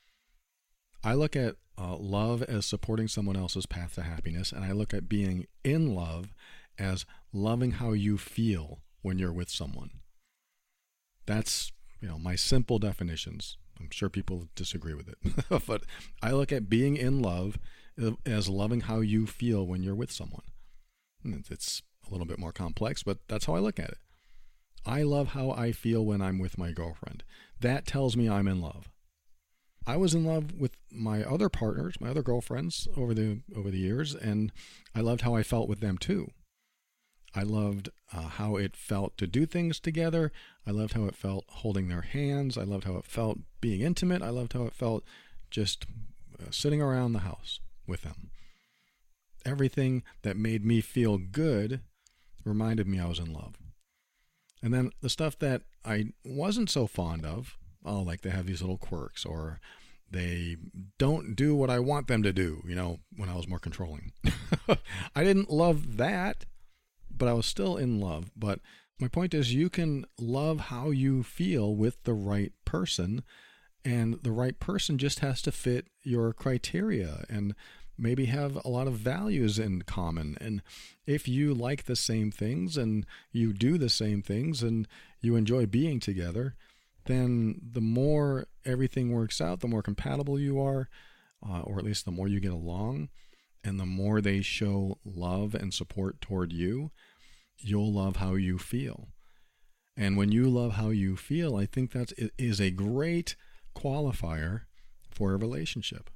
I look at uh, love as supporting someone else's path to happiness, and I look at being in love as loving how you feel when you're with someone. That's, you know, my simple definitions. I'm sure people disagree with it, but I look at being in love as loving how you feel when you're with someone. It's a little bit more complex, but that's how I look at it. I love how I feel when I'm with my girlfriend. That tells me I'm in love. I was in love with my other partners, my other girlfriends over the over the years, and I loved how I felt with them too. I loved uh, how it felt to do things together. I loved how it felt holding their hands. I loved how it felt being intimate. I loved how it felt just uh, sitting around the house with them. Everything that made me feel good reminded me I was in love. And then the stuff that I wasn't so fond of, oh, like they have these little quirks, or they don't do what I want them to do, you know, when I was more controlling. I didn't love that, but I was still in love. But my point is, you can love how you feel with the right person, and the right person just has to fit your criteria and maybe have a lot of values in common. And if you like the same things and you do the same things and you enjoy being together, then the more everything works out, the more compatible you are, uh, or at least the more you get along, and the more they show love and support toward you, you'll love how you feel. And when you love how you feel, I think that is a great qualifier for a relationship.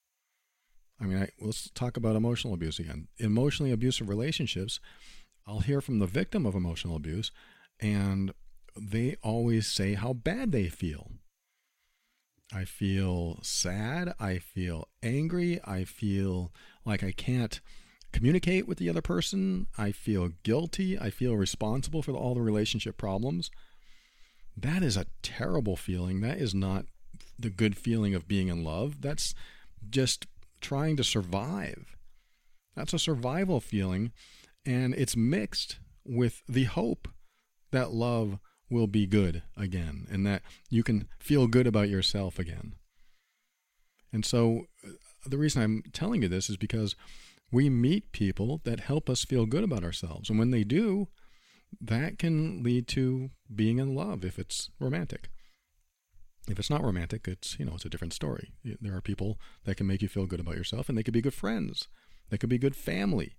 I mean, I, let's talk about emotional abuse again. Emotionally abusive relationships, I'll hear from the victim of emotional abuse, and they always say how bad they feel. I feel sad. I feel angry. I feel like I can't communicate with the other person. I feel guilty. I feel responsible for all the relationship problems. That is a terrible feeling. That is not the good feeling of being in love. That's just trying to survive. That's a survival feeling, and it's mixed with the hope that love will be good again, and that you can feel good about yourself again. And so the reason I'm telling you this is because we meet people that help us feel good about ourselves. And when they do, that can lead to being in love if it's romantic. If it's not romantic, it's, you know, it's a different story. There are people that can make you feel good about yourself, and they could be good friends. They could be good family.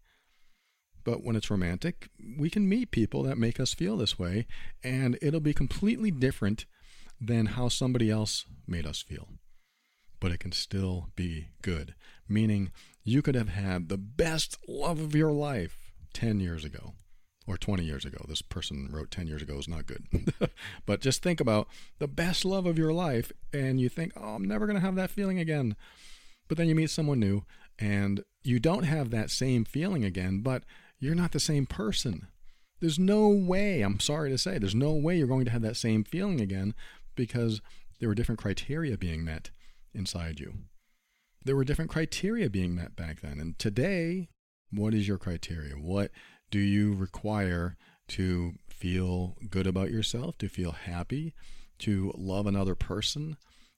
But when it's romantic, we can meet people that make us feel this way, and it'll be completely different than how somebody else made us feel. But it can still be good. Meaning, you could have had the best love of your life ten years ago, or twenty years ago. This person wrote ten years ago is not good. But just think about the best love of your life, and you think, oh, I'm never going to have that feeling again. But then you meet someone new, and you don't have that same feeling again, but you're not the same person. There's no way, I'm sorry to say, there's no way you're going to have that same feeling again, because there were different criteria being met inside you. There were different criteria being met back then. And today, what is your criteria? What do you require to feel good about yourself, to feel happy, to love another person,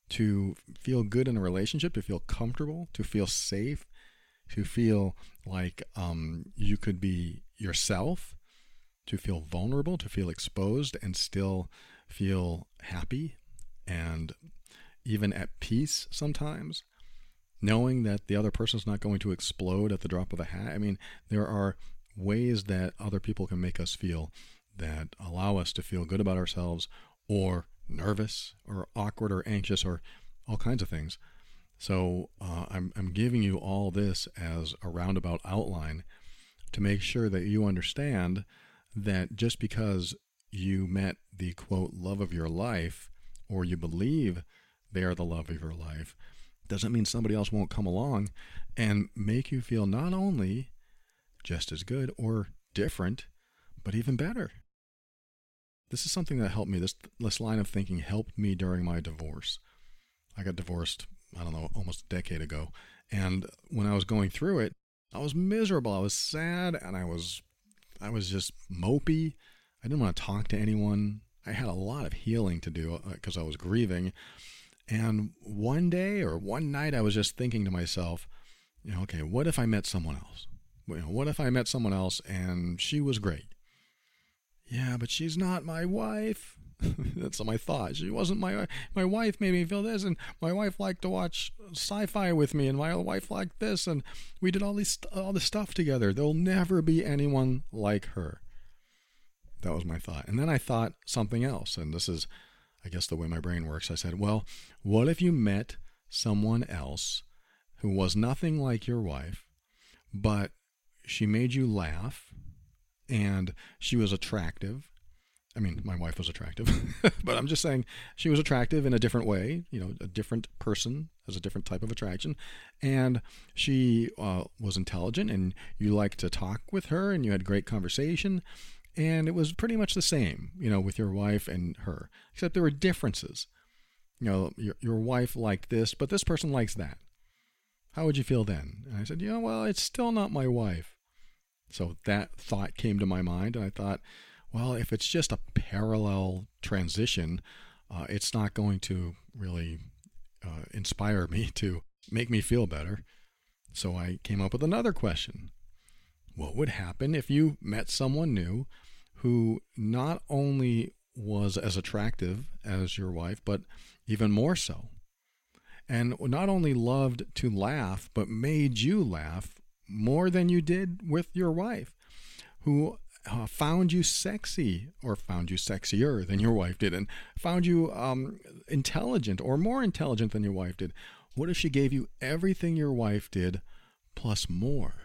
to feel good in a relationship, to feel comfortable, to feel safe, to feel like um, you could be yourself, to feel vulnerable, to feel exposed and still feel happy and even at peace sometimes, knowing that the other person's not going to explode at the drop of a hat. I mean, there are ways that other people can make us feel that allow us to feel good about ourselves, or nervous or awkward or anxious or all kinds of things. So uh, I'm, I'm giving you all this as a roundabout outline to make sure that you understand that just because you met the, quote, love of your life, or you believe they are the love of your life, doesn't mean somebody else won't come along and make you feel not only just as good or different, but even better. This is something that helped me. This, this line of thinking helped me during my divorce. I got divorced, I don't know, almost a decade ago. And when I was going through it, I was miserable. I was sad, and I was, I was just mopey. I didn't want to talk to anyone. I had a lot of healing to do because I was grieving. And one day or one night, I was just thinking to myself, you know, okay, what if I met someone else? You know, what if I met someone else and she was great? Yeah, but she's not my wife. That's my thought. She wasn't my my wife. Made me feel this, and my wife liked to watch sci-fi with me, and my wife liked this, and we did all these all this stuff together. There'll never be anyone like her. That was my thought. And then I thought something else, and this is, I guess, the way my brain works. I said, well, what if you met someone else who was nothing like your wife, but she made you laugh and she was attractive. I mean, my wife was attractive, but I'm just saying she was attractive in a different way, you know, a different person has a different type of attraction. And she uh, was intelligent and you liked to talk with her and you had great conversation. And it was pretty much the same, you know, with your wife and her, except there were differences. You know, your, your wife liked this, but this person likes that. How would you feel then? And I said, yeah, well, it's still not my wife. So that thought came to my mind, and I thought, well, if it's just a parallel transition, uh, it's not going to really uh, inspire me to make me feel better. So I came up with another question. What would happen if you met someone new who not only was as attractive as your wife, but even more so? And not only loved to laugh, but made you laugh more than you did with your wife, who uh, found you sexy, or found you sexier than your wife did, and found you um, intelligent or more intelligent than your wife did. What if she gave you everything your wife did plus more?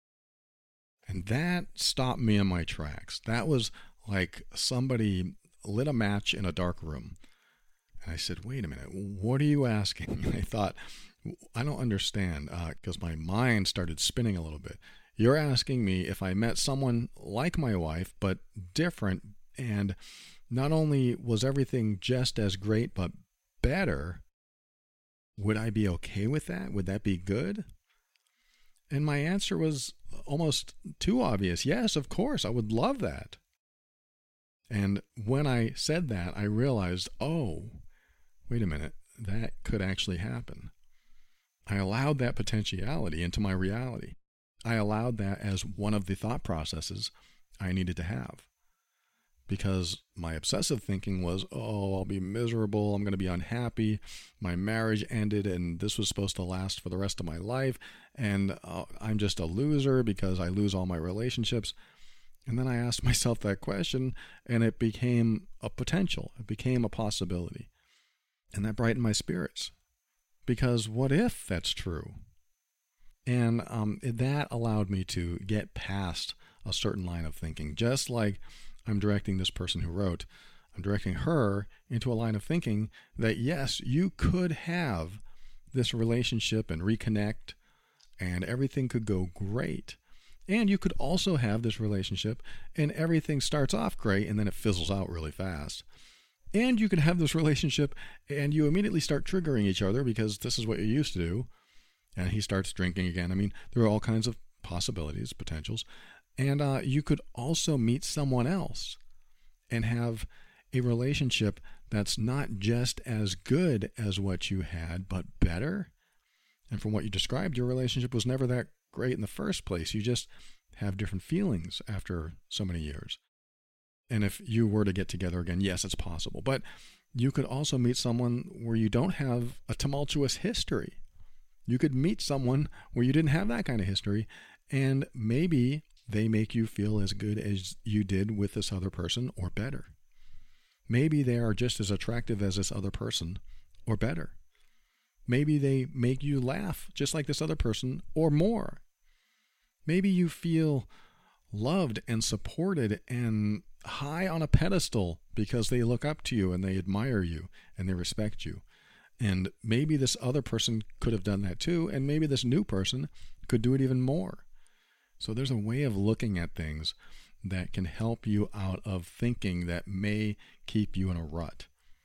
And that stopped me in my tracks. That was like somebody lit a match in a dark room. And I said, wait a minute, what are you asking? And I thought, I don't understand, because uh, my mind started spinning a little bit. You're asking me if I met someone like my wife, but different, and not only was everything just as great, but better, would I be okay with that? Would that be good? And my answer was almost too obvious. Yes, of course, I would love that. And when I said that, I realized, oh, wait a minute, that could actually happen. I allowed that potentiality into my reality. I allowed that as one of the thought processes I needed to have. Because my obsessive thinking was, oh, I'll be miserable, I'm going to be unhappy, my marriage ended and this was supposed to last for the rest of my life, and uh, I'm just a loser because I lose all my relationships. And then I asked myself that question, and it became a potential. It became a possibility. And that brightened my spirits. Because what if that's true? And um, that allowed me to get past a certain line of thinking. Just like I'm directing this person who wrote, I'm directing her into a line of thinking that, yes, you could have this relationship and reconnect, and everything could go great. And you could also have this relationship and everything starts off great and then it fizzles out really fast. And you can have this relationship and you immediately start triggering each other because this is what you used to do. And he starts drinking again. I mean, there are all kinds of possibilities, potentials. And uh, you could also meet someone else and have a relationship that's not just as good as what you had, but better. And from what you described, your relationship was never that great in the first place. You just have different feelings after so many years. And if you were to get together again, yes, it's possible. But you could also meet someone where you don't have a tumultuous history. You could meet someone where you didn't have that kind of history, and maybe they make you feel as good as you did with this other person or better. Maybe they are just as attractive as this other person or better. Maybe they make you laugh just like this other person or more. Maybe you feel loved and supported and high on a pedestal because they look up to you and they admire you and they respect you. And maybe this other person could have done that too, and maybe this new person could do it even more. So there's a way of looking at things that can help you out of thinking that may keep you in a rut.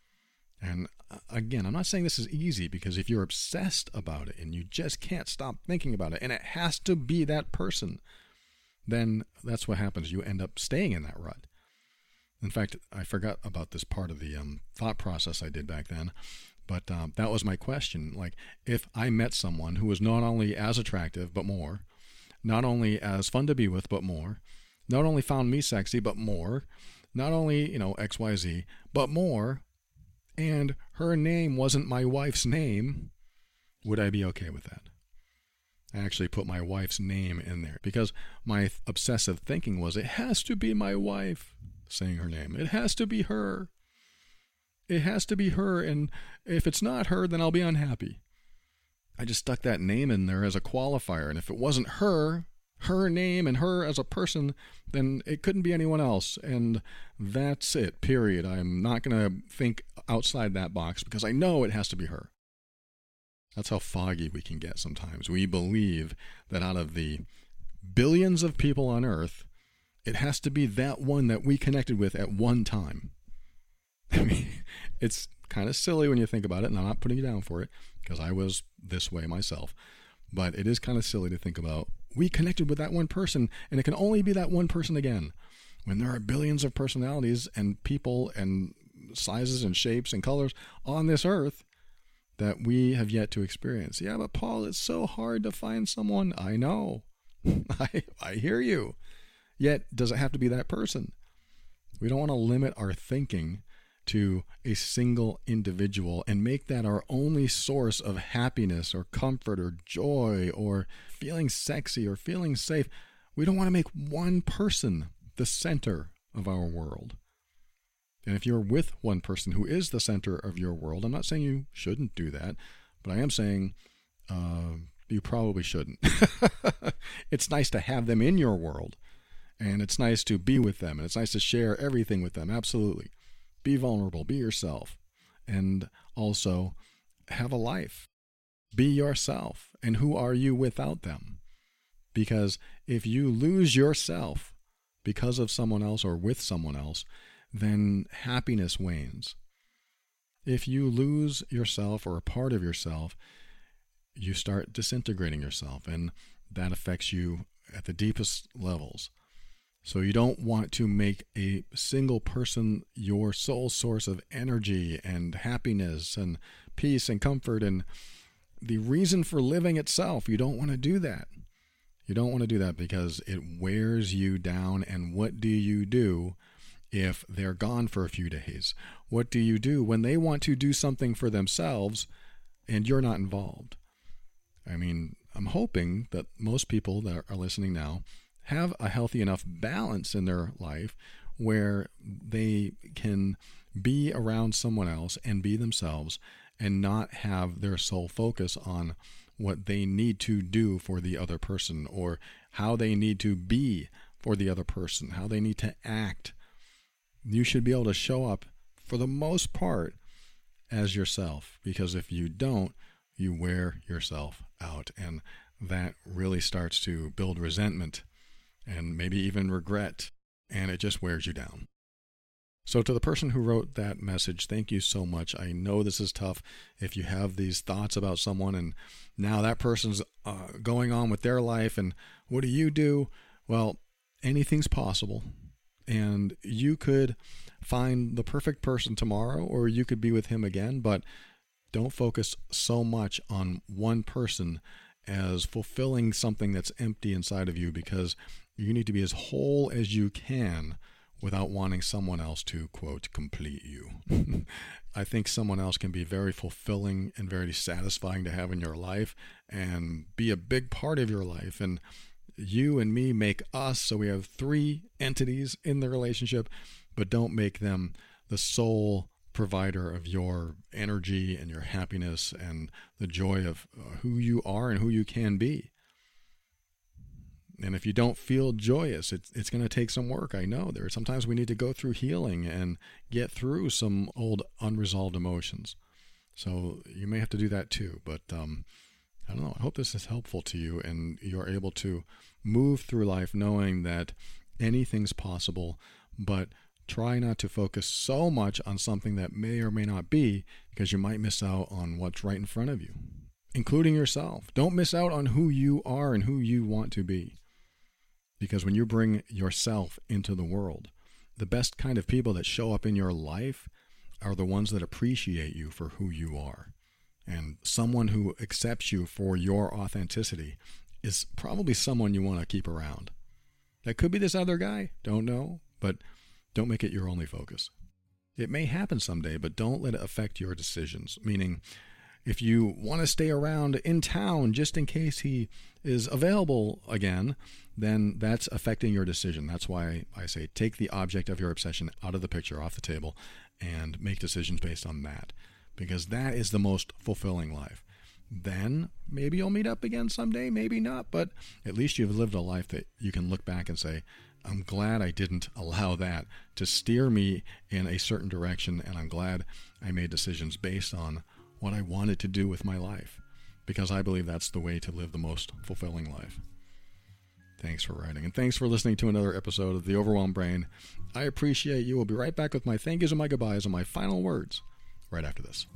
And again, I'm not saying this is easy, because if you're obsessed about it and you just can't stop thinking about it and it has to be that person, then that's what happens. You end up staying in that rut. In fact, I forgot about this part of the um, thought process I did back then, but um, that was my question. Like, if I met someone who was not only as attractive, but more, not only as fun to be with, but more, not only found me sexy, but more, not only, you know, X Y Z, but more, and her name wasn't my wife's name, would I be okay with that? I actually put my wife's name in there because my obsessive thinking was, it has to be my wife, saying her name. It has to be her. It has to be her, and if it's not her, then I'll be unhappy. I just stuck that name in there as a qualifier. And if it wasn't her, her name and her as a person, then it couldn't be anyone else. And that's it, period. I'm not going to think outside that box because I know it has to be her. That's how foggy we can get sometimes. We believe that out of the billions of people on Earth, it has to be that one that we connected with at one time. I mean, it's kind of silly when you think about it, and I'm not putting you down for it because I was this way myself. But it is kind of silly to think about we connected with that one person, and it can only be that one person again. When there are billions of personalities and people and sizes and shapes and colors on this earth that we have yet to experience. Yeah, but Paul, it's so hard to find someone. I know. I, I hear you. Yet, does it have to be that person? We don't want to limit our thinking to a single individual and make that our only source of happiness or comfort or joy or feeling sexy or feeling safe. We don't want to make one person the center of our world. And if you're with one person who is the center of your world, I'm not saying you shouldn't do that, but I am saying uh, you probably shouldn't. It's nice to have them in your world, and it's nice to be with them, and it's nice to share everything with them, absolutely. Be vulnerable, be yourself, and also have a life. Be yourself, and who are you without them? Because if you lose yourself because of someone else or with someone else, then happiness wanes. If you lose yourself or a part of yourself, you start disintegrating yourself, and that affects you at the deepest levels. So you don't want to make a single person your sole source of energy and happiness and peace and comfort and the reason for living itself. You don't want to do that. You don't want to do that because it wears you down. And what do you do if they're gone for a few days? What do you do when they want to do something for themselves and you're not involved? I mean, I'm hoping that most people that are listening now have a healthy enough balance in their life where they can be around someone else and be themselves and not have their sole focus on what they need to do for the other person or how they need to be for the other person, how they need to act. You should be able to show up for the most part as yourself, because if you don't, you wear yourself out, and that really starts to build resentment and maybe even regret, and it just wears you down. So to the person who wrote that message, thank you so much. I know this is tough if you have these thoughts about someone and now that person's uh, going on with their life, and what do you do? Well, anything's possible, and you could find the perfect person tomorrow, or you could be with him again, but don't focus so much on one person as fulfilling something that's empty inside of you, because you need to be as whole as you can without wanting someone else to, quote, complete you. I think someone else can be very fulfilling and very satisfying to have in your life and be a big part of your life. And you and me make us, so we have three entities in the relationship, but don't make them the sole provider of your energy and your happiness and the joy of who you are and who you can be. And if you don't feel joyous, it's, it's going to take some work. I know there. Sometimes we need to go through healing and get through some old unresolved emotions. So you may have to do that too. But um, I don't know. I hope this is helpful to you and you're able to move through life knowing that anything's possible, but try not to focus so much on something that may or may not be, because you might miss out on what's right in front of you, including yourself. Don't miss out on who you are and who you want to be. Because when you bring yourself into the world, the best kind of people that show up in your life are the ones that appreciate you for who you are. And someone who accepts you for your authenticity is probably someone you want to keep around. That could be this other guy, don't know, but don't make it your only focus. It may happen someday, but don't let it affect your decisions. Meaning, if you want to stay around in town just in case he is available again, then that's affecting your decision. That's why I say take the object of your obsession out of the picture, off the table, and make decisions based on that. Because that is the most fulfilling life. then maybe you'll meet up again someday, maybe not, but at least you've lived a life that you can look back and say, I'm glad I didn't allow that to steer me in a certain direction, and I'm glad I made decisions based on what I wanted to do with my life, because I believe that's the way to live the most fulfilling life. Thanks for writing, and thanks for listening to another episode of The Overwhelmed Brain. I appreciate you. We'll be right back with my thank yous and my goodbyes and my final words right after this.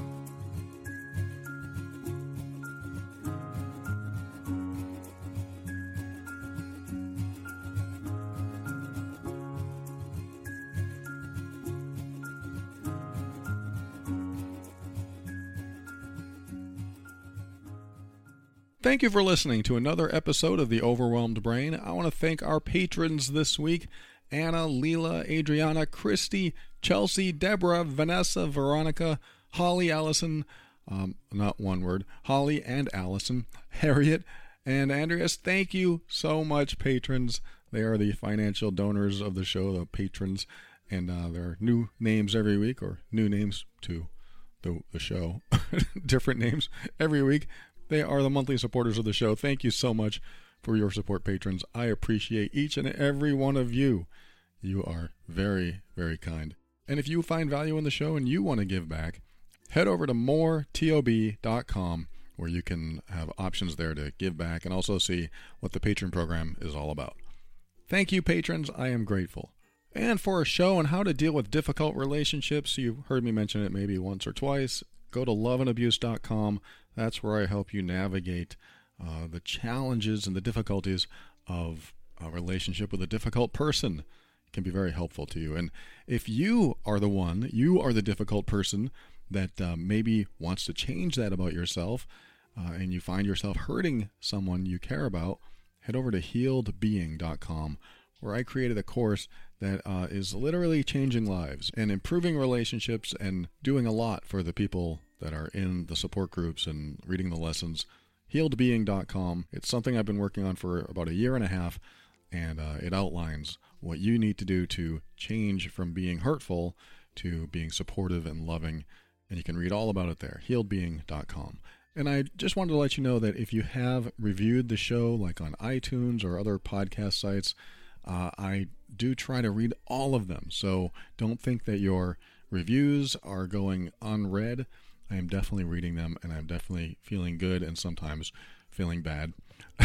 Thank you for listening to another episode of The Overwhelmed Brain. I want to thank our patrons this week: Anna, Leela, Adriana, Christy, Chelsea, Deborah, Vanessa, Veronica, Holly, Allison, um, not one word, Holly and Allison, Harriet, and Andreas. Thank you so much, patrons. They are the financial donors of the show, the patrons, and uh, there are new names every week, or new names to the, the show, different names every week. They are the monthly supporters of the show. Thank you so much for your support, patrons. I appreciate each and every one of you. You are very, very kind. And if you find value in the show and you want to give back, head over to more tob dot com, where you can have options there to give back and also see what the patron program is all about. Thank you, patrons. I am grateful. And for a show on how to deal with difficult relationships, you've heard me mention it maybe once or twice, go to love and abuse dot com. That's where I help you navigate uh, the challenges and the difficulties of a relationship with a difficult person. It can be very helpful to you. And if you are the one, you are the difficult person that uh, maybe wants to change that about yourself, uh, and you find yourself hurting someone you care about, head over to healed being dot com, where I created a course that uh, is literally changing lives and improving relationships and doing a lot for the people that are in the support groups and reading the lessons. healed being dot com. It's something I've been working on for about a year and a half, and uh, it outlines what you need to do to change from being hurtful to being supportive and loving, and you can read all about it there, healed being dot com. And I just wanted to let you know that if you have reviewed the show, like on iTunes or other podcast sites, uh, I do try to read all of them. So don't think that your reviews are going unread. I am definitely reading them, and I'm definitely feeling good and sometimes feeling bad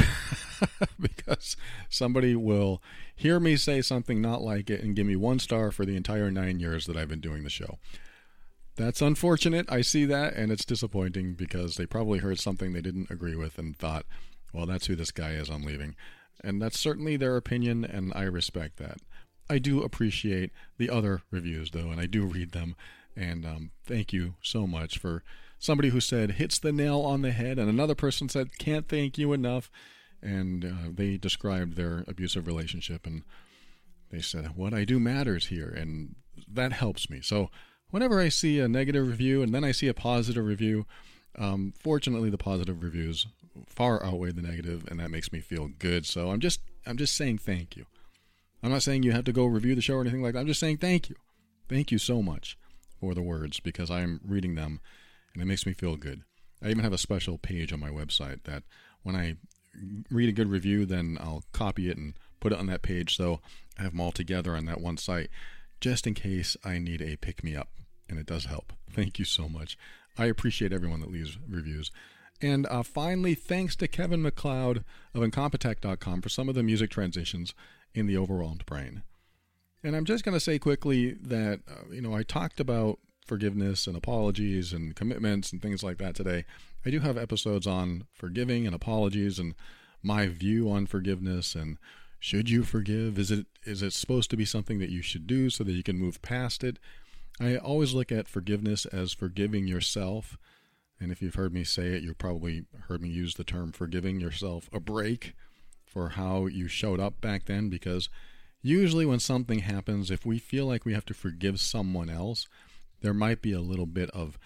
because somebody will hear me say something not like it and give me one star for the entire nine years that I've been doing the show. That's unfortunate. I see that, and it's disappointing because they probably heard something they didn't agree with and thought, well, that's who this guy is, I'm leaving. And that's certainly their opinion, and I respect that. I do appreciate the other reviews, though, and I do read them. And um, thank you so much for somebody who said, hits the nail on the head, and another person said, can't thank you enough. And uh, they described their abusive relationship, and they said, what I do matters here, and that helps me. So whenever I see a negative review and then I see a positive review, um, fortunately the positive reviews far outweigh the negative, and that makes me feel good. So I'm just I'm just saying thank you. I'm not saying you have to go review the show or anything like that. I'm just saying thank you. Thank you so much for the words, because I'm reading them and it makes me feel good. I even have a special page on my website that when I read a good review, then I'll copy it and put it on that page, so I have them all together on that one site, just in case I need a pick-me-up, and it does help. Thank you so much. I appreciate everyone that leaves reviews. And uh, finally, thanks to Kevin MacLeod of Incompetech dot com for some of the music transitions in The Overwhelmed Brain. And I'm just going to say quickly that, uh, you know, I talked about forgiveness and apologies and commitments and things like that today. I do have episodes on forgiving and apologies and my view on forgiveness and should you forgive? Is it is it supposed to be something that you should do so that you can move past it? I always look at forgiveness as forgiving yourself. And if you've heard me say it, you've probably heard me use the term forgiving yourself a break for how you showed up back then, because usually when something happens, if we feel like we have to forgive someone else, there might be a little bit of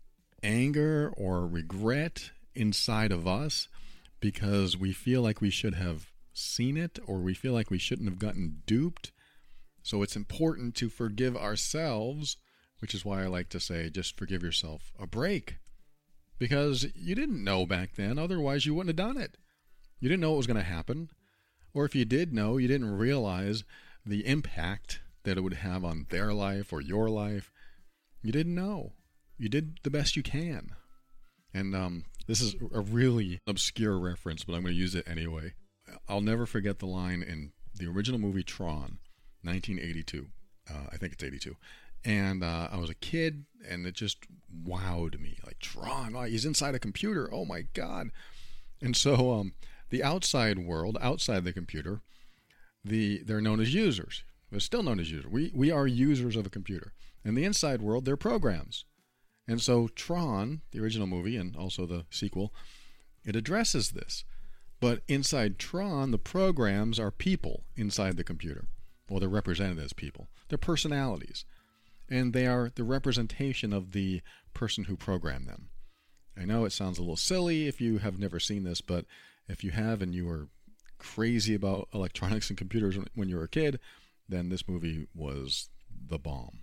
anger or regret inside of us because we feel like we should have seen it, or we feel like we shouldn't have gotten duped. So it's important to forgive ourselves, which is why I like to say just forgive yourself a break. because you didn't know back then. Otherwise, you wouldn't have done it. You didn't know what was going to happen. Or if you did know, you didn't realize the impact that it would have on their life or your life. You didn't know. You did the best you can. And um, this is a really obscure reference, but I'm going to use it anyway. I'll never forget the line in the original movie Tron, nineteen eighty-two. Uh, I think it's eighty-two. And uh, I was a kid, and it just wowed me. Like, Tron, oh, he's inside a computer. Oh, my God. And so um, the outside world, outside the computer, the they're known as users. They're still known as users. We, we are users of a computer. In the inside world, they're programs. And so Tron, the original movie, and also the sequel, it addresses this. But inside Tron, the programs are people inside the computer. Well, they're represented as people. They're personalities. And they are the representation of the person who programmed them. I know it sounds a little silly if you have never seen this, but if you have and you were crazy about electronics and computers when you were a kid, then this movie was the bomb.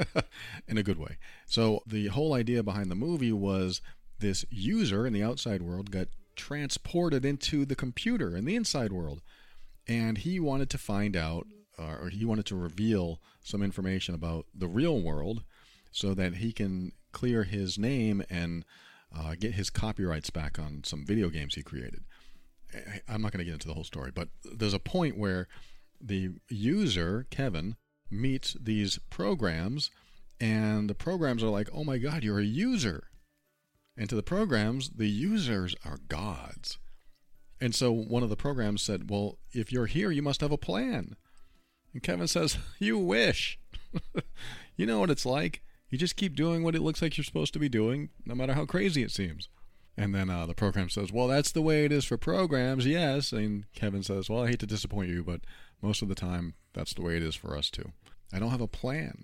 In a good way. So the whole idea behind the movie was this user in the outside world got transported into the computer in the inside world. And he wanted to find out, or he wanted to reveal some information about the real world so that he can clear his name and uh, get his copyrights back on some video games he created. I'm not going to get into the whole story, but there's a point where the user, Kevin, meets these programs, and the programs are like, oh my God, you're a user. And to the programs, the users are gods. And so one of the programs said, well, if you're here, you must have a plan. And Kevin says, you wish. You know what it's like. You just keep doing what it looks like you're supposed to be doing, no matter how crazy it seems. And then uh, the program says, well, that's the way it is for programs, yes. And Kevin says, well, I hate to disappoint you, but most of the time, that's the way it is for us too. I don't have a plan.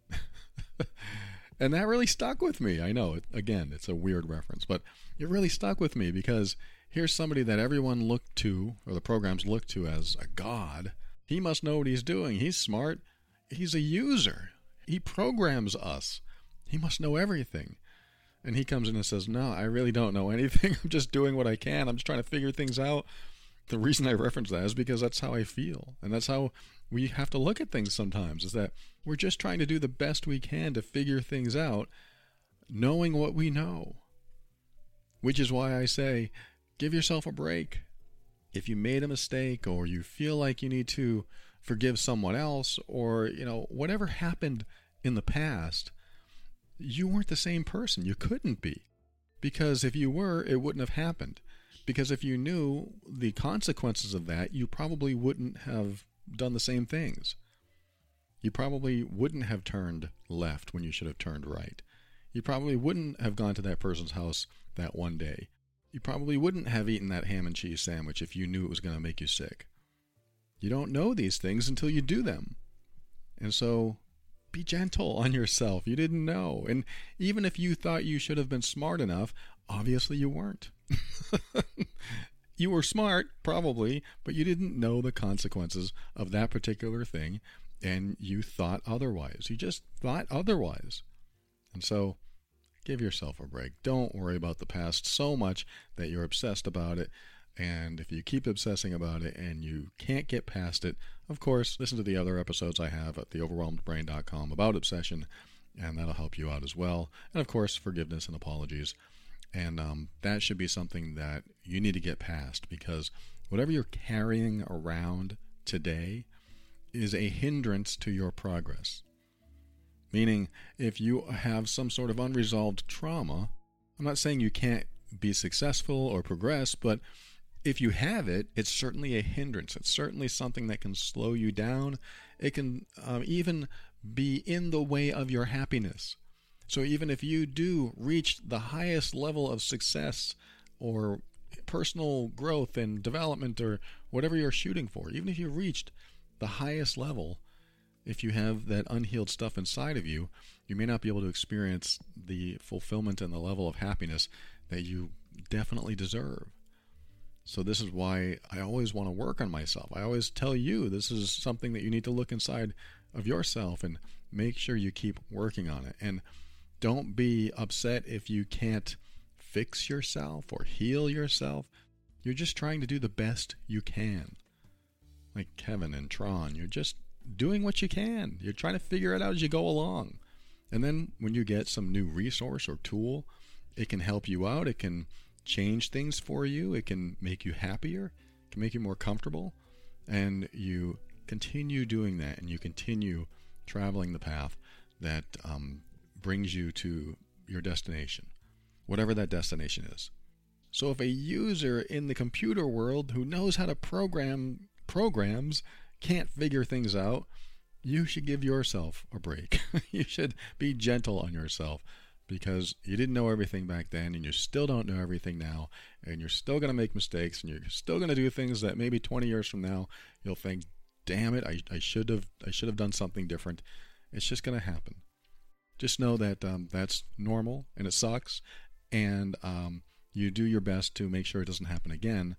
And that really stuck with me. I know, it, again, it's a weird reference, but it really stuck with me because here's somebody that everyone looked to, or the programs looked to as a god. He must know what he's doing. He's smart. He's a user. He programs us. He must know everything. And he comes in and says, no, I really don't know anything. I'm just doing what I can. I'm just trying to figure things out. The reason I reference that is because that's how I feel. And that's how we have to look at things sometimes, is that we're just trying to do the best we can to figure things out, knowing what we know. Which is why I say, give yourself a break. If you made a mistake, or you feel like you need to forgive someone else, or, you know, whatever happened in the past, you weren't the same person. You couldn't be. Because if you were, it wouldn't have happened. Because if you knew the consequences of that, you probably wouldn't have done the same things. You probably wouldn't have turned left when you should have turned right. You probably wouldn't have gone to that person's house that one day. You probably wouldn't have eaten that ham and cheese sandwich if you knew it was going to make you sick. You don't know these things until you do them. And so be gentle on yourself. You didn't know. And even if you thought you should have been smart enough, obviously you weren't. You were smart, probably, but you didn't know the consequences of that particular thing, and you thought otherwise. You just thought otherwise. And so give yourself a break. Don't worry about the past so much that you're obsessed about it. And if you keep obsessing about it and you can't get past it, of course, listen to the other episodes I have at the overwhelmed brain dot com about obsession, and that'll help you out as well. And of course, forgiveness and apologies. And um, that should be something that you need to get past, because whatever you're carrying around today is a hindrance to your progress. Meaning, if you have some sort of unresolved trauma, I'm not saying you can't be successful or progress, but if you have it, it's certainly a hindrance. It's certainly something that can slow you down. It can um, even be in the way of your happiness. So even if you do reach the highest level of success or personal growth and development or whatever you're shooting for, even if you reached the highest level, if you have that unhealed stuff inside of you, you may not be able to experience the fulfillment and the level of happiness that you definitely deserve. So this is why I always want to work on myself. I always tell you this is something that you need to look inside of yourself and make sure you keep working on it. And don't be upset if you can't fix yourself or heal yourself. You're just trying to do the best you can. Like Kevin and Tron, you're just doing what you can. You're trying to figure it out as you go along. And then when you get some new resource or tool, it can help you out. It can change things for you. It can make you happier. It can make you more comfortable. And you continue doing that, and you continue traveling the path that um, brings you to your destination, whatever that destination is. So if a user in the computer world who knows how to program programs can't figure things out, you should give yourself a break. You should be gentle on yourself, because you didn't know everything back then, and you still don't know everything now, and you're still going to make mistakes, and you're still going to do things that maybe twenty years from now you'll think, damn it, I, I should have I should have done something different. It's just going to happen. Just know that um, that's normal, and it sucks, and um, you do your best to make sure it doesn't happen again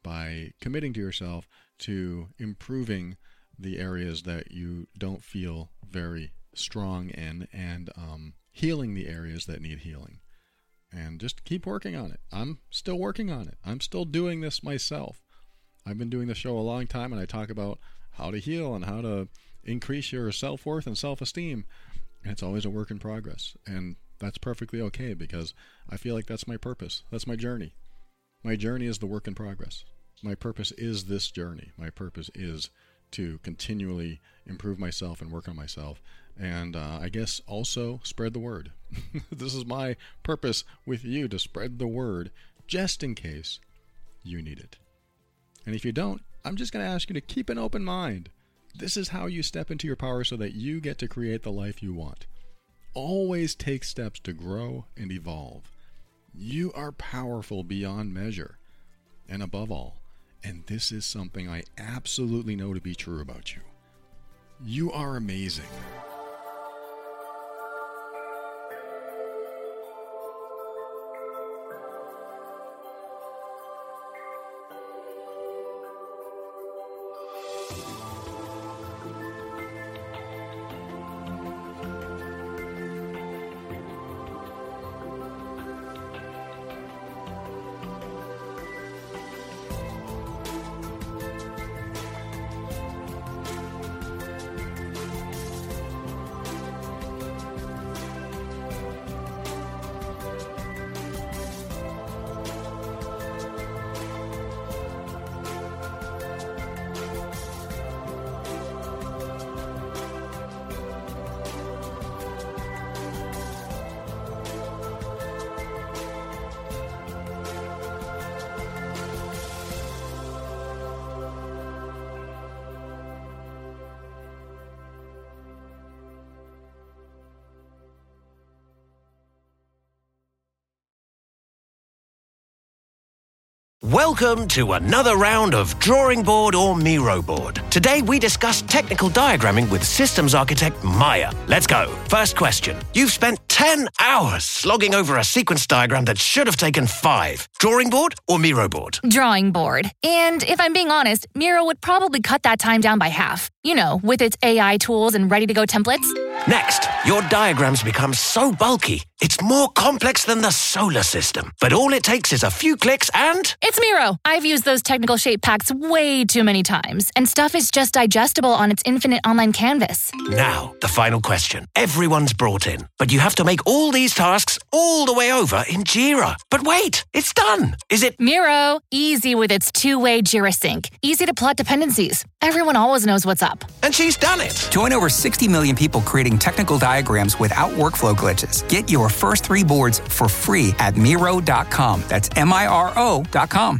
by committing to yourself to improving the areas that you don't feel very strong in, and um, healing the areas that need healing. And just keep working on it. I'm still working on it. I'm still doing this myself. I've been doing the show a long time, and I talk about how to heal and how to increase your self-worth and self-esteem. And it's always a work in progress. And that's perfectly okay, because I feel like that's my purpose. That's my journey. My journey is the work in progress. My purpose is this journey. My purpose is to continually improve myself and work on myself. And uh, I guess also spread the word. This is my purpose with you, to spread the word just in case you need it. And if you don't, I'm just going to ask you to keep an open mind. This is how you step into your power so that you get to create the life you want. Always take steps to grow and evolve. You are powerful beyond measure. And above all, and this is something I absolutely know to be true about you, you are amazing. Welcome to another round of Drawing Board or Miro Board. Today we discuss technical diagramming with systems architect Maya. Let's go. First question. You've spent ten hours slogging over a sequence diagram that should have taken five. Drawing board or Miro board? Drawing board. And if I'm being honest, Miro would probably cut that time down by half. You know, with its A I tools and ready-to-go templates. Next, your diagrams become so bulky, it's more complex than the solar system. But all it takes is a few clicks and... It's Miro. I've used those technical shape packs way too many times, and stuff is just digestible on its infinite online canvas. Now, the final question. Everyone's brought in, but you have to make all these tasks all the way over in Jira. But wait, it's done. Is it... Miro, easy with its two-way Jira sync. Easy to plot dependencies. Everyone always knows what's up. And she's done it. Join over sixty million people creating technical diagrams without workflow glitches. Get your first three boards for free at Miro dot com. That's M I R O dot com.